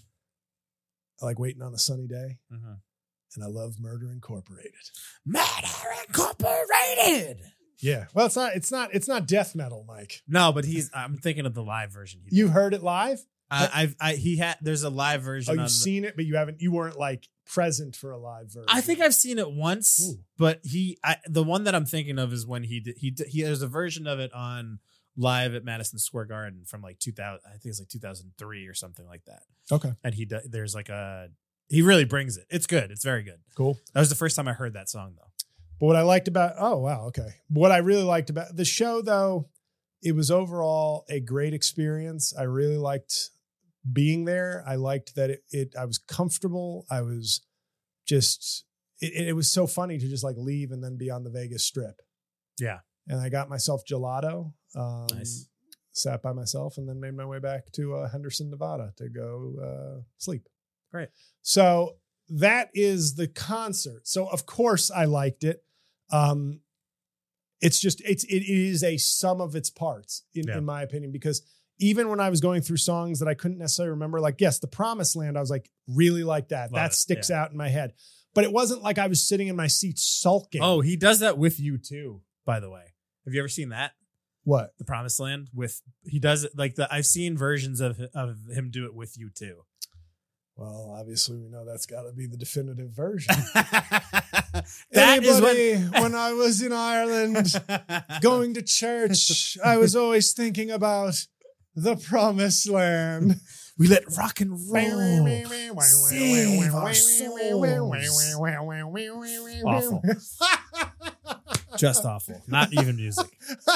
S1: I like Waiting on a Sunny Day.
S3: Mm-hmm.
S1: And I love Murder Incorporated.
S3: Murder Incorporated.
S1: Yeah. Well, it's not, it's not, it's not death metal, Mike.
S3: No, but he's. I'm thinking of the live version. He did.
S1: You heard it live?
S3: I, I've. I, he had. There's a live
S1: Oh,
S3: version.
S1: you've
S3: on the,
S1: seen it, but you haven't, you weren't like present for a live version.
S3: I think I've seen it once,
S1: Ooh.
S3: but he. I, the one that I'm thinking of is when he did. He did, he. There's a version of it on live at Madison Square Garden from like two thousand. I think it's like two thousand three or something like that.
S1: Okay.
S3: And he. do- There's like a. He really brings it. It's good. It's very good.
S1: Cool.
S3: That was the first time I heard that song though.
S1: But what I liked about, oh, wow. Okay. What I really liked about the show, though, it was overall a great experience. I really liked being there. I liked that it, it I was comfortable. I was just, it, it was so funny to just like leave and then be on the Vegas Strip.
S3: Yeah.
S1: And I got myself gelato, um,
S3: Nice.
S1: sat by myself, and then made my way back to uh, Henderson, Nevada to go uh, sleep.
S3: Great.
S1: So that is the concert. So of course I liked it. Um, it's just, it's, it is a sum of its parts in,
S3: Yeah.
S1: in my opinion, because even when I was going through songs that I couldn't necessarily remember, like, yes, The Promised Land, I was like, really like that.
S3: Love
S1: that
S3: it,
S1: sticks
S3: yeah.
S1: out in my head, but it wasn't like I was sitting in my seat sulking.
S3: Oh, he does that with you too. By the way, have you ever seen that?
S1: What?
S3: The Promised Land with he does it like the I've seen versions of of him do it with you too.
S1: Well, obviously, we know that's got to be the definitive version.
S3: That is
S1: Anybody,
S3: what-
S1: when I was in Ireland going to church, I was always thinking about the promised land.
S3: We let rock and roll save our souls. Awful. Just awful. Not even music.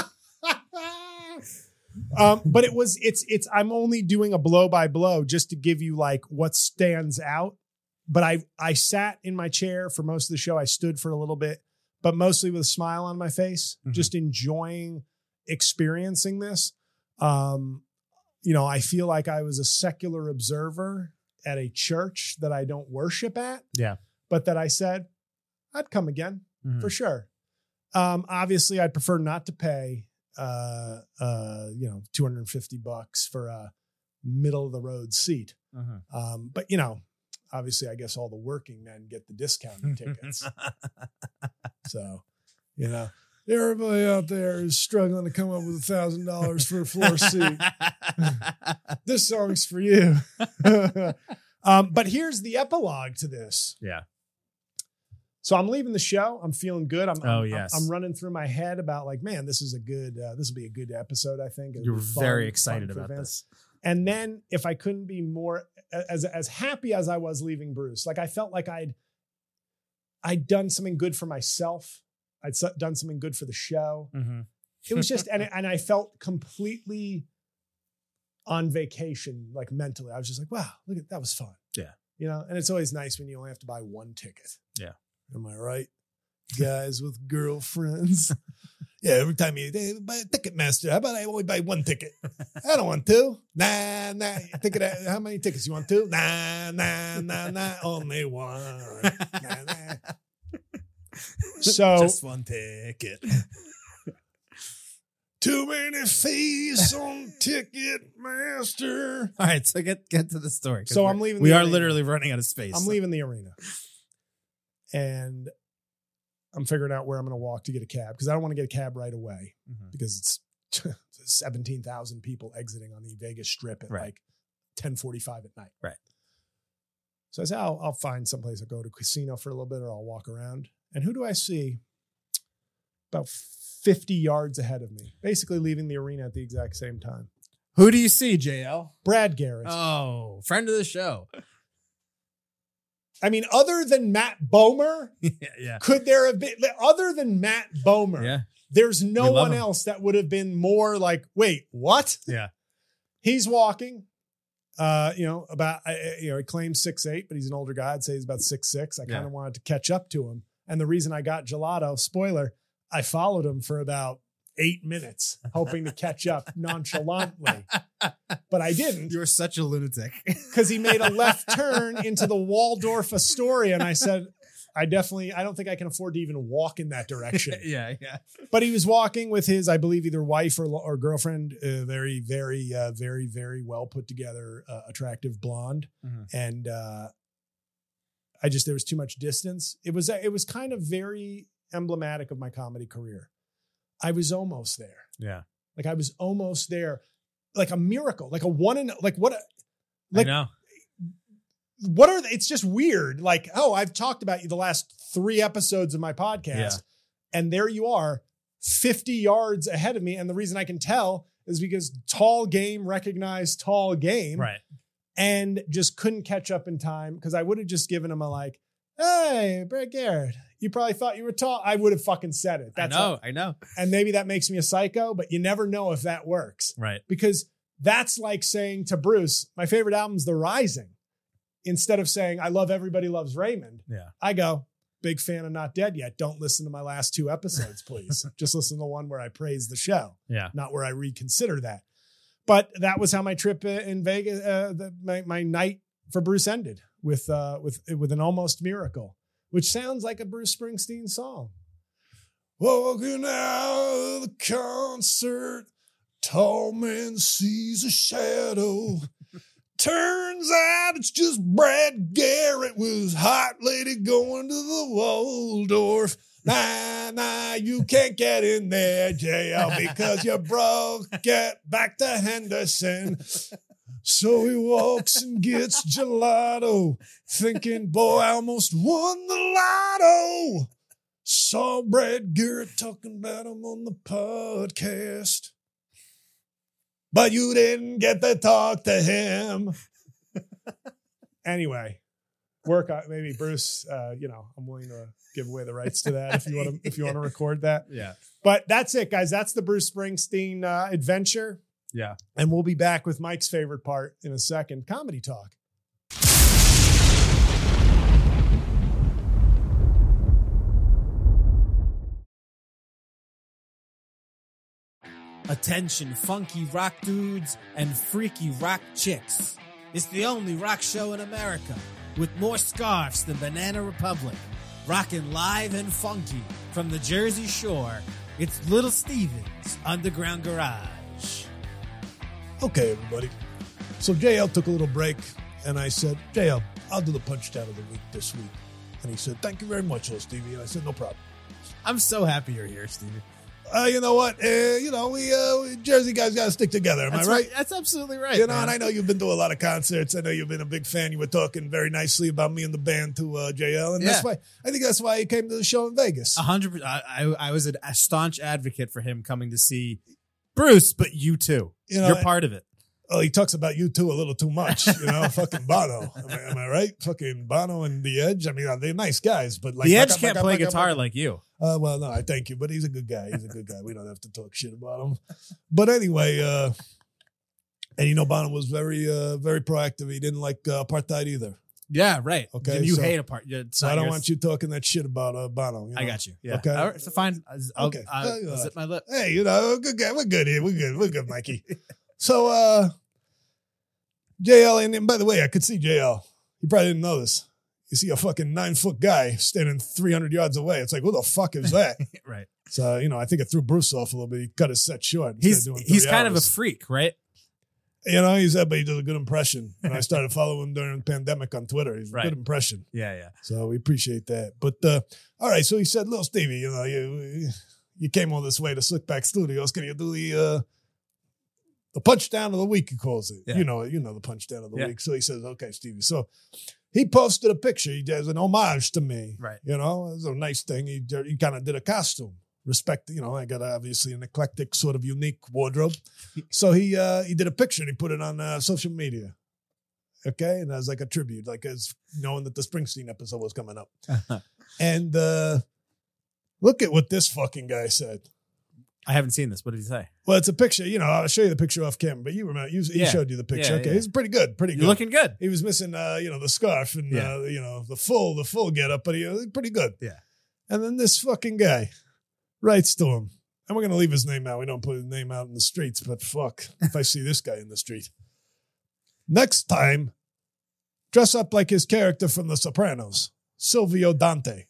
S1: um, but it was, it's, it's, I'm only doing a blow by blow just to give you like what stands out. But I, I sat in my chair for most of the show. I stood for a little bit, but mostly with a smile on my face,
S3: Mhm.
S1: just enjoying experiencing this. Um, you know, I feel like I was a secular observer at a church that I don't worship at.
S3: Yeah.
S1: But that I said, I'd come again
S3: Mhm.
S1: for sure. Um, obviously I'd prefer not to pay, uh, uh, you know, two hundred fifty bucks for a middle of the road seat.
S3: Mhm.
S1: Um, but you know, obviously I guess all the working men get the discounted tickets. So, you know, everybody out there is struggling to come up with a thousand dollars for a floor seat. This song's for you. um, but here's the epilogue to this.
S3: Yeah.
S1: So I'm leaving the show. I'm feeling good. I'm,
S3: Oh,
S1: I'm,
S3: yes.
S1: I'm, I'm running through my head about like, man, this is a good, uh, this will be a good episode. I think. It'll
S3: You're
S1: be fun,
S3: very
S1: fun
S3: excited
S1: for
S3: about
S1: Vince.
S3: this.
S1: And then if I couldn't be more as, as happy as I was leaving Bruce, like I felt like I'd, I'd done something good for myself. I'd s- done something good for the show.
S3: Mm-hmm.
S1: It was just, and, and I felt completely on vacation, like mentally. I was just like, wow, look at that was fun.
S3: Yeah.
S1: You know, and it's always nice when you only have to buy one ticket.
S3: Yeah.
S1: Am I right? Guys with girlfriends.
S2: Yeah, every time you hey, buy a Ticketmaster, how about I only buy one ticket? I don't want two. Nah, nah. Ticket, how many tickets you want? Two? Nah, nah, nah, nah. Only one. Nah, nah.
S1: So
S3: Just one ticket.
S2: Too many fees on Ticketmaster.
S3: All right, so get get to the story. 'cause
S1: So
S3: we're-
S1: I'm leaving
S3: We
S1: the
S3: are
S1: arena.
S3: literally running out of space.
S1: I'm leaving the arena. And I'm figuring out where I'm going to walk to get a cab because I don't want to get a cab right away
S3: Mhm.
S1: because it's seventeen thousand people exiting on the Vegas Strip at
S3: Right.
S1: like ten forty-five at night.
S3: Right.
S1: So I said, I'll, I'll find someplace. I'll go to a casino for a little bit or I'll walk around. And who do I see? About fifty yards ahead of me, basically leaving the arena at the exact same time.
S3: Who do you see, J L?
S1: Brad Garrett.
S3: Oh, friend of the show.
S1: I mean, other than Matt Bomer,
S3: yeah, yeah.
S1: could there have been, other than Matt Bomer,
S3: Yeah.
S1: there's no
S3: We love
S1: one
S3: him.
S1: else that would have been more like, wait, what?
S3: Yeah.
S1: He's walking, uh, you know, about, uh, you know, he claims six eight, but he's an older guy. I'd say he's about six six. I kind of
S3: Yeah.
S1: wanted to catch up to him. And the reason I got gelato, spoiler, I followed him for about eight minutes, hoping to catch up nonchalantly. But I didn't
S3: You're such a lunatic.
S1: because he made a left turn into the Waldorf Astoria. And I said, I definitely, I don't think I can afford to even walk in that direction.
S3: yeah, yeah.
S1: But he was walking with his, I believe, either wife or, or girlfriend, uh, very, very, uh, very, very well put together, uh, attractive blonde.
S3: Mhm.
S1: And uh, I just, there was too much distance. It was, it was kind of very emblematic of my comedy career. I was almost there.
S3: Yeah.
S1: Like I was almost there, like a miracle, like a one in, like what, a,
S3: I
S1: like
S3: know.
S1: what are, the, it's just weird. Like, oh, I've talked about you the last three episodes of my podcast
S3: Yeah.
S1: and there you are fifty yards ahead of me. And the reason I can tell is because tall game recognized tall game
S3: Right.
S1: and just couldn't catch up in time. Cause I would have just given him a like, hey, Brad Garrett, you probably thought you were tall. I would have fucking said it. That's
S3: I know.
S1: all.
S3: I know.
S1: And maybe that makes me a psycho, but you never know if that works.
S3: Right.
S1: Because that's like saying to Bruce, my favorite album's The Rising. Instead of saying, I love Everybody Loves Raymond,
S3: Yeah.
S1: I go, big fan of Not Dead Yet. Don't listen to my last two episodes, please. Just listen to the one where I praise the show,
S3: Yeah.
S1: not where I reconsider that. But that was how my trip in Vegas, uh, the, my, my night for Bruce ended with, uh, with, with an almost miracle, which sounds like a Bruce Springsteen song.
S2: Walking out of the concert, tall man sees a shadow. Turns out it's just Brad Garrett with his hot lady going to the Waldorf. Nah, nah, you can't get in there, J L, because you broke. Get back to Henderson. So he walks and gets gelato, thinking, boy, I almost won the lotto. Saw Brad Garrett talking about him on the podcast. But you didn't get to talk to him.
S1: Anyway, work on maybe Bruce. Uh, you know, I'm willing to give away the rights to that if you want to. If you want to record that,
S3: Yeah.
S1: But that's it, guys. That's the Bruce Springsteen uh, adventure,
S3: Yeah.
S1: and we'll be back with Mike's favorite part in a second: comedy talk.
S3: Attention, funky rock dudes and freaky rock chicks. It's the only rock show in America with more scarves than Banana Republic. Rockin' live and funky from the Jersey Shore, it's Little Steven's Underground Garage.
S2: Okay, everybody. So J L took a little break, and I said, J L, I'll do the punch down of the week this week. And he said, thank you very much, little Stevie. And I said, no problem.
S3: I'm so happy you're here, Stevie.
S2: Uh, you know what? Uh, you know, we, uh, we Jersey guys got to stick together. Am
S3: That's
S2: I right?
S3: That's absolutely right.
S2: You know,
S3: man.
S2: and I know you've been to a lot of concerts. I know you've been a big fan. You were talking very nicely about me and the band to uh, J L, and that's
S3: Yeah.
S2: why I think that's why he came to the show in Vegas.
S3: A hundred percent. I, I I was a staunch advocate for him coming to see Bruce, but you too.
S2: You know,
S3: You're part of it.
S2: Oh, he talks about you too a little too much. You know, fucking Bono. Am I, am I right? Fucking Bono and The Edge. I mean, they're nice guys, but like
S3: the Edge
S2: baka,
S3: can't
S2: baka,
S3: play
S2: baka,
S3: guitar
S2: baka.
S3: like you.
S2: Uh, well, no, I thank you, but he's a good guy. He's a good guy. We don't have to talk shit about him. But anyway, uh, and you know, Bono was very, uh, very proactive. He didn't like uh, apartheid either.
S3: Yeah, right.
S2: Okay,
S3: And you
S2: so-
S3: hate apart. Yeah,
S2: So I don't want you talking that shit about uh, Bono. You know?
S3: I got you. Yeah.
S2: Okay.
S3: All right, so fine. I'll,
S2: Okay.
S3: I'll,
S2: Uh,
S3: I'll zip my lip.
S2: Hey, you know, good guy. We're good here. We're good. We're good, Mikey. So, uh, J L, and, and by the way, I could see J L. You probably didn't know this. You see a fucking nine foot guy standing three hundred yards away. It's like, who the fuck is that?
S3: Right.
S2: So, you know, I think it threw Bruce off a little bit. He cut his set short. instead
S3: He's
S2: of doing
S3: he's
S2: three
S3: kind of a
S2: hours.
S3: freak, right?
S2: You know, he's that, but he does a good impression. And I started following him during the pandemic on Twitter. He's a
S3: Right.
S2: good impression.
S3: Yeah, yeah.
S2: So we appreciate that. But uh, all right, so he said, "Little Stevie, you know, you you came all this way to Slickback Studios. Can you do the uh, the punch down of the week?" He calls it.
S3: Yeah.
S2: You know, you know the punch down of the
S3: Yeah.
S2: week. So he says, "Okay, Stevie." So he posted a picture. He does an homage to me.
S3: Right.
S2: You know, it was a nice thing. He did- he kind of did a costume. Respect, you know, I got obviously an eclectic, sort of unique wardrobe. So he uh, he did a picture and he put it on uh, social media. Okay, and as like a tribute, like as knowing that the Springsteen episode was coming up. And uh, look at what this fucking guy said.
S3: I haven't seen this. What did he say?
S2: Well, it's a picture. You know, I'll show you the picture off camera, but you remember, you, he
S3: Yeah.
S2: showed you the picture.
S3: Yeah,
S2: okay,
S3: yeah.
S2: he's pretty good, pretty
S3: You're
S2: good.
S3: looking good.
S2: He was missing, uh, you know, the scarf and
S3: Yeah.
S2: uh, you know the full, the full getup, but he was pretty good.
S3: Yeah.
S2: And then this fucking guy writes to him, and we're gonna leave his name out. We don't put his name out in the streets, but fuck, if I see this guy in the street, next time, dress up like his character from The Sopranos, Silvio Dante.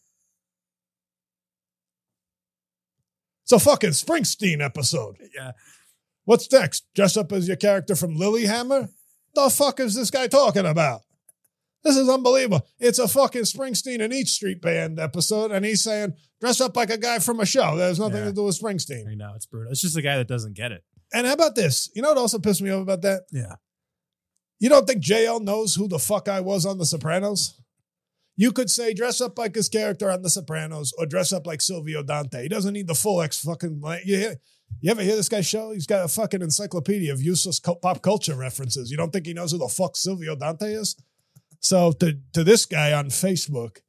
S2: It's a fucking Springsteen episode.
S3: Yeah.
S2: What's next? Dress up as your character from Lilyhammer? The fuck is this guy talking about? This is unbelievable. It's a fucking Springsteen and Each Street Band episode, and he's saying, dress up like a guy from a show. That has nothing
S3: Yeah.
S2: to do with Springsteen.
S3: I know. It's brutal. It's just a guy that doesn't get it.
S2: And how about this? You know what also pissed me off about that?
S3: Yeah.
S2: You don't think J L knows who the fuck I was on The Sopranos? You could say dress up like his character on The Sopranos or dress up like Silvio Dante. He doesn't need the full ex fucking. You, hear, you ever hear this guy's show? He's got a fucking encyclopedia of useless co- pop culture references. You don't think he knows who the fuck Silvio Dante is? So to, to this guy on Facebook,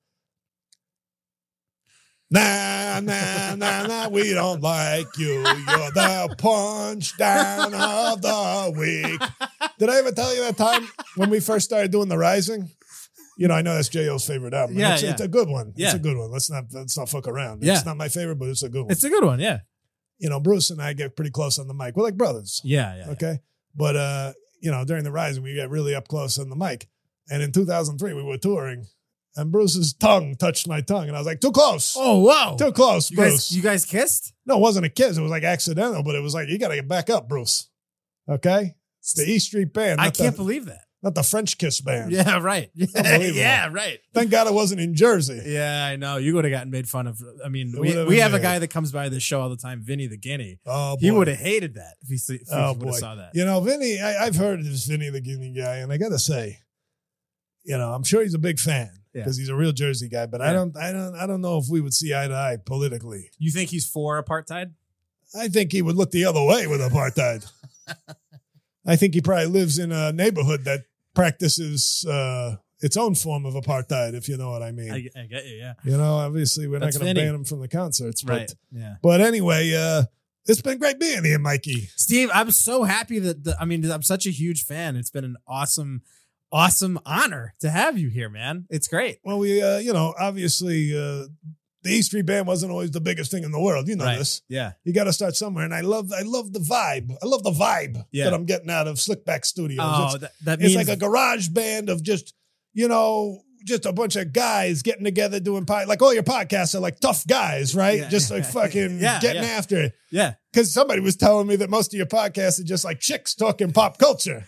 S2: nah, nah, nah, nah, we don't like you. You're the punch down of the week. Did I ever tell you that time when we first started doing The Rising? You know, I know that's J O's favorite album.
S3: Yeah,
S2: it's,
S3: yeah.
S2: it's a good one.
S3: Yeah.
S2: It's a good one. Let's not let's not fuck around.
S3: Yeah.
S2: It's not my favorite, but it's a good one.
S3: It's a good one. Yeah.
S2: You know, Bruce and I get pretty close on the mic. We're like brothers.
S3: Yeah. Yeah.
S2: Okay. But uh, you know, during The Rising, we got really up close on the mic. And in two thousand three, we were touring, and Bruce's tongue touched my tongue, and I was like, too close.
S3: Oh, wow.
S2: Too close,
S3: You
S2: Bruce.
S3: guys, you guys kissed?
S2: No, it wasn't a kiss. It was like accidental, but it was like, you got to get back up, Bruce. Okay? It's the E Street Band.
S3: I
S2: not
S3: can't
S2: the,
S3: believe that.
S2: not the French Kiss band.
S3: Yeah, right.
S2: Unbelievable.
S3: Yeah, right.
S2: Thank God it wasn't in Jersey.
S3: Yeah, I know. You would have gotten made fun of. I mean,
S2: It
S3: we,
S2: would've
S3: we
S2: been
S3: have a
S2: bad.
S3: guy that comes by this show all the time, Vinny the Guinea.
S2: Oh, boy.
S3: He would have hated that if he, see- if he
S2: Oh,
S3: would
S2: boy.
S3: have saw that.
S2: You know, Vinny, I, I've heard of this Vinny the Guinea guy, and I got to say, you know, I'm sure he's a big fan
S3: Yeah.
S2: because he's a real Jersey guy, but I
S3: Yeah.
S2: don't, I don't, I don't know if we would see eye to eye politically.
S3: You think he's for apartheid?
S2: I think he would look the other way with apartheid. I think he probably lives in a neighborhood that practices uh, its own form of apartheid, if you know what I mean.
S3: I, I get you, yeah.
S2: you know, obviously we're
S3: That's
S2: not going to
S3: Vinny.
S2: ban him from the concerts, but
S3: Right. Yeah.
S2: but anyway, uh, it's been great being here, Mikey.
S3: Steve, I'm so happy that, the, I mean, I'm such a huge fan. It's been an awesome, awesome honor to have you here, man. It's great.
S2: Well, we, uh, you know, obviously uh, the E Street Band wasn't always the biggest thing in the world. You know
S3: Right.
S2: this.
S3: Yeah.
S2: You got to start somewhere, and I love, I love the vibe. I love the vibe
S3: Yeah.
S2: that I'm getting out of Slickback Studios.
S3: Oh,
S2: it's
S3: that, that
S2: it's
S3: means
S2: like a garage band of just, you know, just a bunch of guys getting together doing pod. Like all your podcasts are like tough guys, right?
S3: Yeah.
S2: Just like fucking
S3: Yeah,
S2: getting
S3: yeah.
S2: after it.
S3: yeah.
S2: Because somebody was telling me that most of your podcasts are just like chicks talking pop culture.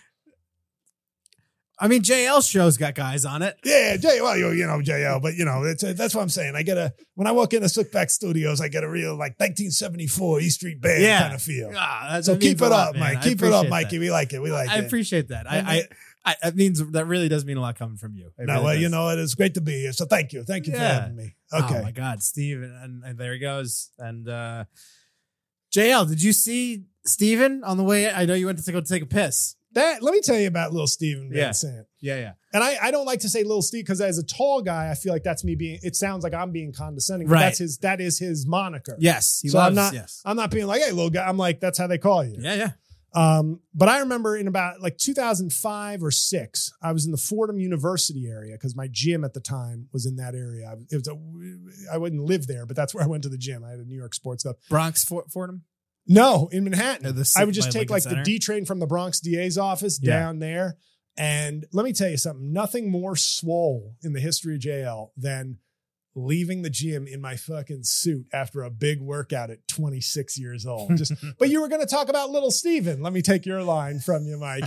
S3: I mean, J L's show's got guys on it.
S2: Yeah, J. Well, you, you know J L, but you know it's, that's what I'm saying. I get a when I walk into Slickback Studios, I get a real like nineteen seventy-four E Street Band
S3: Yeah.
S2: kind of feel.
S3: Ah, that-
S2: So
S3: that
S2: keep
S3: means a
S2: it
S3: lot,
S2: up,
S3: man.
S2: Mike.
S3: I
S2: Keep it up,
S3: appreciate
S2: Mikey.
S3: that.
S2: We like it. We like
S3: I
S2: it.
S3: appreciate that. I,
S2: And
S3: I, I, that means that really does mean a lot coming from you. It
S2: No,
S3: really
S2: well, you
S3: does.
S2: know it is great to be here. So thank you, thank you for
S3: Yeah.
S2: having me.
S3: Oh
S2: Okay.
S3: my God, Steve, and, and there he goes. And uh, J L, did you see Steven on the way? I know you went to go take a piss.
S2: That let me tell you about little Steven Van
S3: Yeah.
S2: Sant.
S3: Yeah, yeah.
S1: And I, I don't like to say little Steve because as a tall guy, I feel like that's me being, it sounds like I'm being condescending. But
S3: Right.
S1: that's his, that is his moniker.
S3: Yes, he
S1: So
S3: loves.
S1: I'm not,
S3: yes.
S1: I'm not being like, hey, little guy. I'm like, that's how they call you.
S3: Yeah, yeah.
S1: Um, but I remember in about like two thousand five or six, I was in the Fordham University area because my gym at the time was in that area. I, it was a, I wouldn't live there, but that's where I went to the gym. I had a New York Sports Club.
S3: Bronx For- Fordham.
S1: No, in Manhattan.
S3: Uh, the
S1: I would just
S3: by
S1: take
S3: Lincoln
S1: like
S3: Center?
S1: the D train from the Bronx D A's office
S3: Yeah.
S1: down there. And let me tell you something, nothing more swole in the history of J L than leaving the gym in my fucking suit after a big workout at twenty-six years old. Just, but you were going to talk about little Steven. Let me take your line from you, Mike.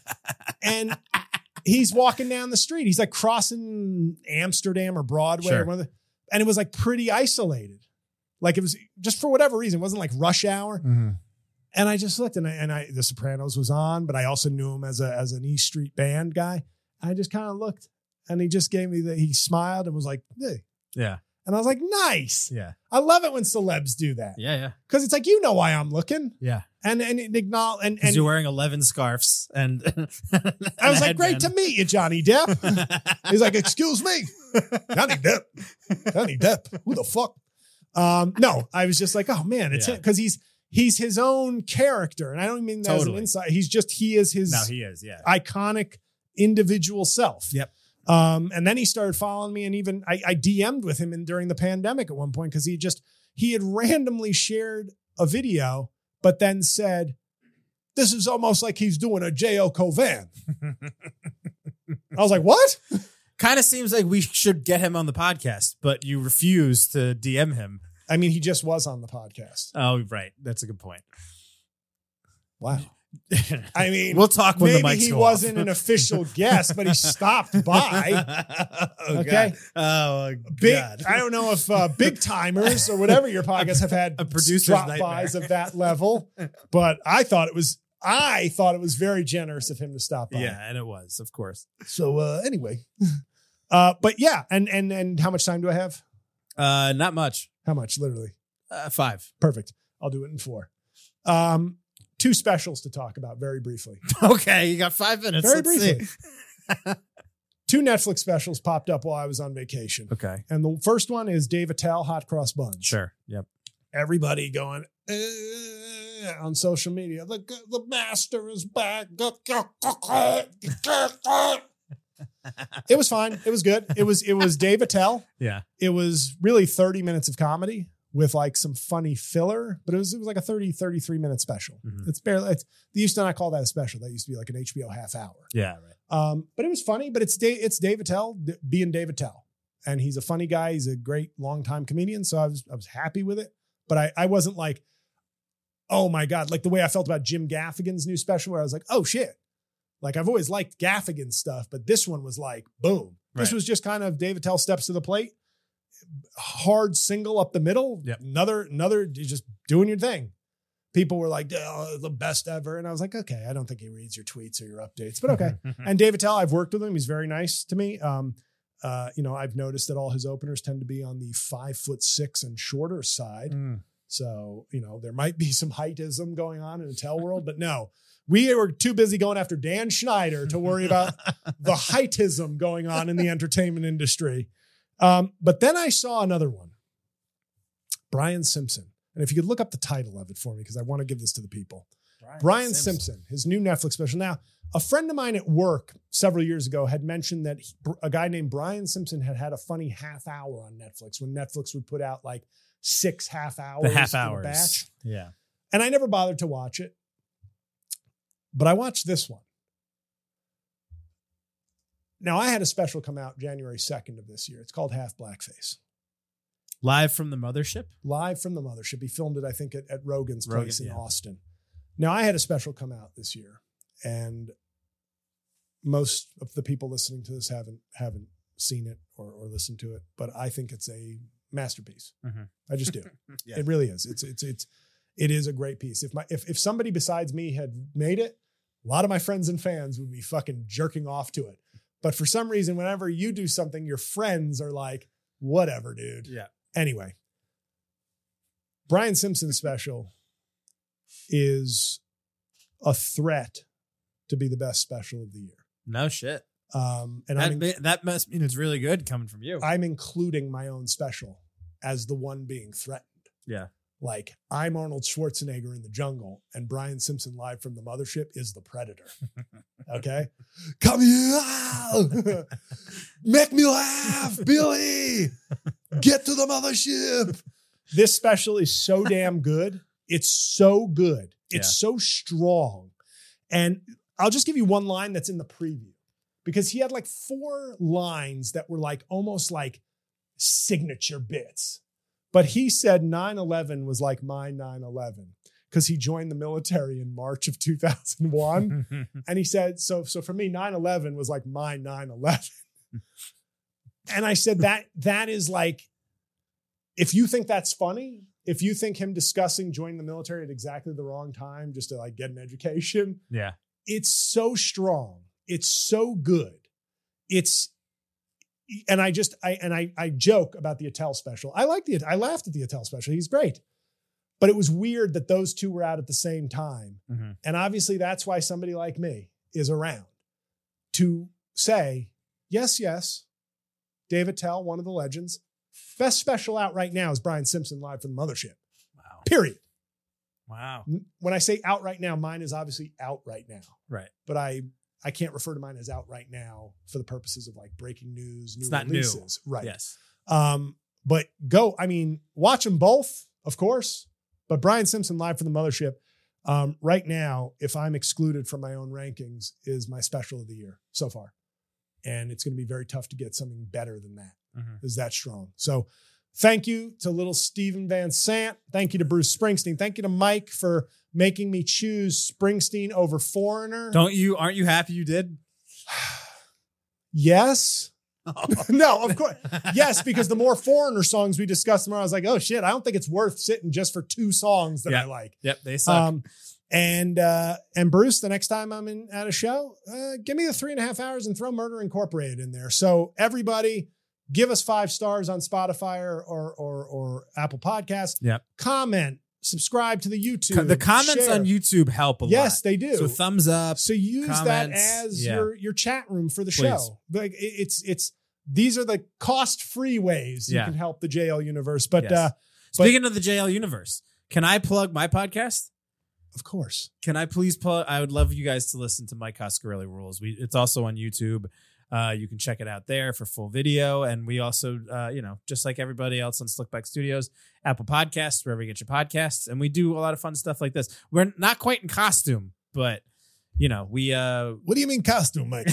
S1: And he's walking down the street. He's like crossing Amsterdam or Broadway.
S3: Sure.
S1: Or one of the, and it was like pretty isolated. Like it was just for whatever reason, it wasn't like rush hour.
S3: Mm-hmm.
S1: And I just looked and I, and I, The Sopranos was on, but I also knew him as a, as an E Street Band guy. I just kind of looked and he just gave me the, he smiled and was like, hey.
S3: Yeah,
S1: And I was like, nice.
S3: yeah,
S1: I love it when celebs do that.
S3: yeah, yeah,
S1: Cause it's like, you know why I'm looking
S3: yeah.
S1: and, and it acknowledge, and,
S3: Because
S1: and
S3: you're wearing eleven scarves, and
S1: I was like, great to meet you, Johnny Depp. He's like, excuse me, Johnny Depp, Johnny Depp, who the fuck? Um, no, I was just like, oh man, it's
S3: Yeah.
S1: him. Cause he's, he's his own character. And I don't mean that as an
S3: Totally.
S1: insight. He's just, he is his
S3: No, he is. Yeah,
S1: iconic individual self.
S3: Yep.
S1: Um, and then he started following me, and even I, I D M'd with him in during the pandemic at one point because he just he had randomly shared a video, but then said, "This is almost like he's doing a J O Covan." I was like, "What?"
S3: kind of seems like we should get him on the podcast, but you refuse to D M him.
S1: I mean, he just was on the podcast.
S3: Oh, right. That's a good point.
S1: Wow. I mean,
S3: we'll talk when
S1: maybe
S3: the mics
S1: he
S3: go
S1: wasn't
S3: off.
S1: an official guest, but he stopped by.
S3: Oh,
S1: Okay.
S3: God. Oh,
S1: Big,
S3: God.
S1: I don't know if uh, big timers or whatever your podcasts have had
S3: A producer's
S1: drop
S3: nightmare.
S1: bys of that level, but I thought it was I thought it was very generous of him to stop by.
S3: Yeah, and it was, of course.
S1: So uh, anyway, uh, but yeah, and and and how much time do I have?
S3: Uh, not much.
S1: How much? Literally,
S3: Uh, five.
S1: perfect. I'll do it in four. Um, two specials to talk about very briefly.
S3: Okay, you got five minutes.
S1: Very
S3: Let's
S1: briefly.
S3: see.
S1: Two Netflix specials popped up while I was on vacation,
S3: Okay.
S1: and the first one is Dave Attell, Hot Cross Buns.
S3: Sure. Yep.
S1: Everybody going uh, on social media. The the master is back. It was fine. It was good. It was it was Dave Attell.
S3: Yeah.
S1: It was really thirty minutes of comedy with like some funny filler, but it was it was like a thirty, thirty-three minute special.
S3: Mhm.
S1: It's barely it's, they used to not call that a special. That used to be like an H B O half hour.
S3: Yeah. Right.
S1: Um, but it was funny, but it's Dave, it's Dave Attell d- being Dave Attell. And he's a funny guy. He's a great longtime comedian. So I was I was happy with it. But I, I wasn't like, oh my God, like the way I felt about Jim Gaffigan's new special where I was like, oh shit, Like I've always liked Gaffigan stuff, but this one was like, boom. This
S4: Right.
S1: was just kind of Dave Attell steps to the plate, hard single up the middle.
S4: Yep.
S1: Another, another, you're just doing your thing. People were like, oh, the best ever. And I was like, okay, I don't think he reads your tweets or your updates, but okay. And Dave Attell, I've worked with him. He's very nice to me. Um, uh, you know, I've noticed that all his openers tend to be on the five foot six and shorter side.
S4: Mm.
S1: So, you know, there might be some heightism going on in the Attell world, but no, we were too busy going after Dan Schneider to worry about the heightism going on in the entertainment industry. Um, but then I saw another one, Brian Simpson. And if you could look up the title of it for me, because I want to give this to the people.
S4: Brian,
S1: Brian Simpson, his new Netflix special. Now, a friend of mine at work several years ago had mentioned that he, a guy named Brian Simpson had had a funny half hour on Netflix when Netflix would put out like six half hours.
S4: The half
S1: in a
S4: hours.
S1: batch.
S4: Yeah.
S1: And I never bothered to watch it. But I watched this one. Now, I had a special come out January second of this year. It's called Half Blackface.
S4: Live from the mothership.
S1: Live from the mothership. He filmed it, I think, at, at Rogan's
S4: Rogan,
S1: place in
S4: yeah.
S1: Austin. Now, I had a special come out this year, and most of the people listening to this haven't haven't seen it or, or listened to it, but I think it's a masterpiece.
S4: Mm-hmm.
S1: I just do.
S4: Yeah.
S1: It really is. It's it's it's it is a great piece. If my if if somebody besides me had made it, a lot of my friends and fans would be fucking jerking off to it. But for some reason, whenever you do something, your friends are like, whatever, dude.
S4: Yeah.
S1: Anyway, Brian Simpson's special is a threat to be the best special of the year.
S4: No shit.
S1: Um, and
S4: That,
S1: I'm,
S4: ma- that must mean it's really good coming from you.
S1: I'm including my own special as the one being threatened.
S4: yeah.
S1: Like, I'm Arnold Schwarzenegger in the jungle, and Brian Simpson live from the mothership is the predator. Okay? Come here! Make me laugh, Billy! Get to the mothership! This special is so damn good. It's so good. It's
S4: Yeah.
S1: so strong. And I'll just give you one line that's in the preview, because he had like four lines that were like almost like signature bits. But he said nine eleven was like my nine eleven because he joined the military in March of two thousand one. And he said, so, so for me, nine eleven was like my nine eleven. And I said, that that is like, if you think that's funny, if you think him discussing joining the military at exactly the wrong time just to like get an education,
S4: yeah.
S1: it's so strong. It's so good. It's, and I just, I, and I, I joke about the Attell special. I like the, I laughed at the Attell special. He's great. But it was weird that those two were out at the same time.
S4: Mm-hmm.
S1: And obviously that's why somebody like me is around to say, yes, yes, Dave Attell, one of the legends. Best special out right now is Brian Simpson live from the mothership.
S4: Wow.
S1: Period.
S4: Wow.
S1: When I say out right now, mine is obviously out right now.
S4: Right.
S1: But I I can't refer to mine as out right now for the purposes of like breaking news, new
S4: It's not
S1: releases.
S4: new.
S1: Right.
S4: Yes.
S1: Um, but go, I mean, watch them both, of course. But Brian Simpson live from the mothership, um, right now, if I'm excluded from my own rankings, is my special of the year so far. And it's going to be very tough to get something better than that.
S4: Mm-hmm.
S1: Is that strong? So thank you to little Steven Van Sant. Thank you to Bruce Springsteen. Thank you to Mike for making me choose Springsteen over Foreigner.
S4: Don't you, aren't you happy you did?
S1: Yes. No, of course. Yes, because the more Foreigner songs we discussed tomorrow, I was like, oh shit, I don't think it's worth sitting just for two songs that
S4: Yeah.
S1: I like.
S4: Yep. They suck.
S1: Um, and uh, and Bruce, the next time I'm in at a show, uh, give me the three and a half hours and throw Murder Incorporated in there. So everybody, give us five stars on Spotify or or or, or Apple Podcasts.
S4: Yep.
S1: Comment, subscribe to the YouTube.
S4: the comments
S1: share.
S4: on YouTube help a lot.
S1: Yes, they do.
S4: So thumbs up.
S1: So use that
S4: comments,
S1: as
S4: yeah.
S1: your your chat room for the
S4: Please.
S1: show. Like it- it's it's these are the cost free ways you
S4: Yeah.
S1: can help the J L universe. But
S4: Yes.
S1: uh,
S4: Speaking of the J L universe, can I plug my podcast?
S1: of course,
S4: Can I please plug? I would love you guys to listen to Mike Coscarelli Rules. We it's also on YouTube. Uh, you can check it out there for full video. And we also, uh, you know, just like everybody else on Slickback Studios, Apple Podcasts, wherever you get your podcasts. And we do a lot of fun stuff like this. We're not quite in costume, but, you know, we... Uh,
S1: what do you mean costume, Mike?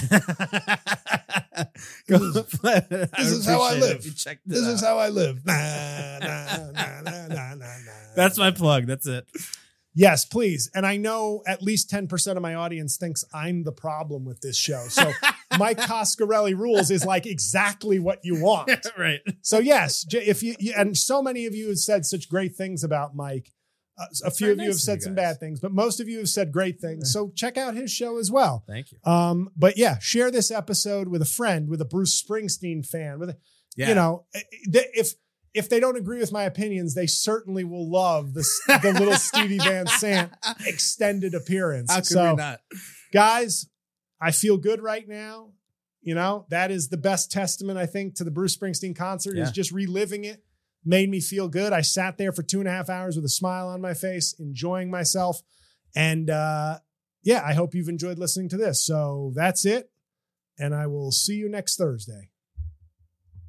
S4: Go,
S1: This is how I live.
S4: This
S1: This is how I live. Nah, nah, nah, nah, nah, nah, nah.
S4: That's my plug. That's it.
S1: Yes, please. And I know at least ten percent of my audience thinks I'm the problem with this show. So Mike Coscarelli Rules is like exactly what you want.
S4: Right.
S1: So yes, if you, and so many of you have said such great things about Mike. Uh, a few of you have said some bad things, but most of you have said great things. So check out his show as well.
S4: Thank you.
S1: Um, but yeah, share this episode with a friend, with a Bruce Springsteen fan, with a,
S4: Yeah.
S1: you know, if, if they don't agree with my opinions, they certainly will love the, the little Stevie Van Sant extended appearance.
S4: How could
S1: so,
S4: we not?
S1: Guys, I feel good right now. You know, that is the best testament, I think, to the Bruce Springsteen concert
S4: Yeah.
S1: is just reliving it. Made me feel good. I sat there for two and a half hours with a smile on my face, enjoying myself. And uh, yeah, I hope you've enjoyed listening to this. So that's it. And I will see you next Thursday.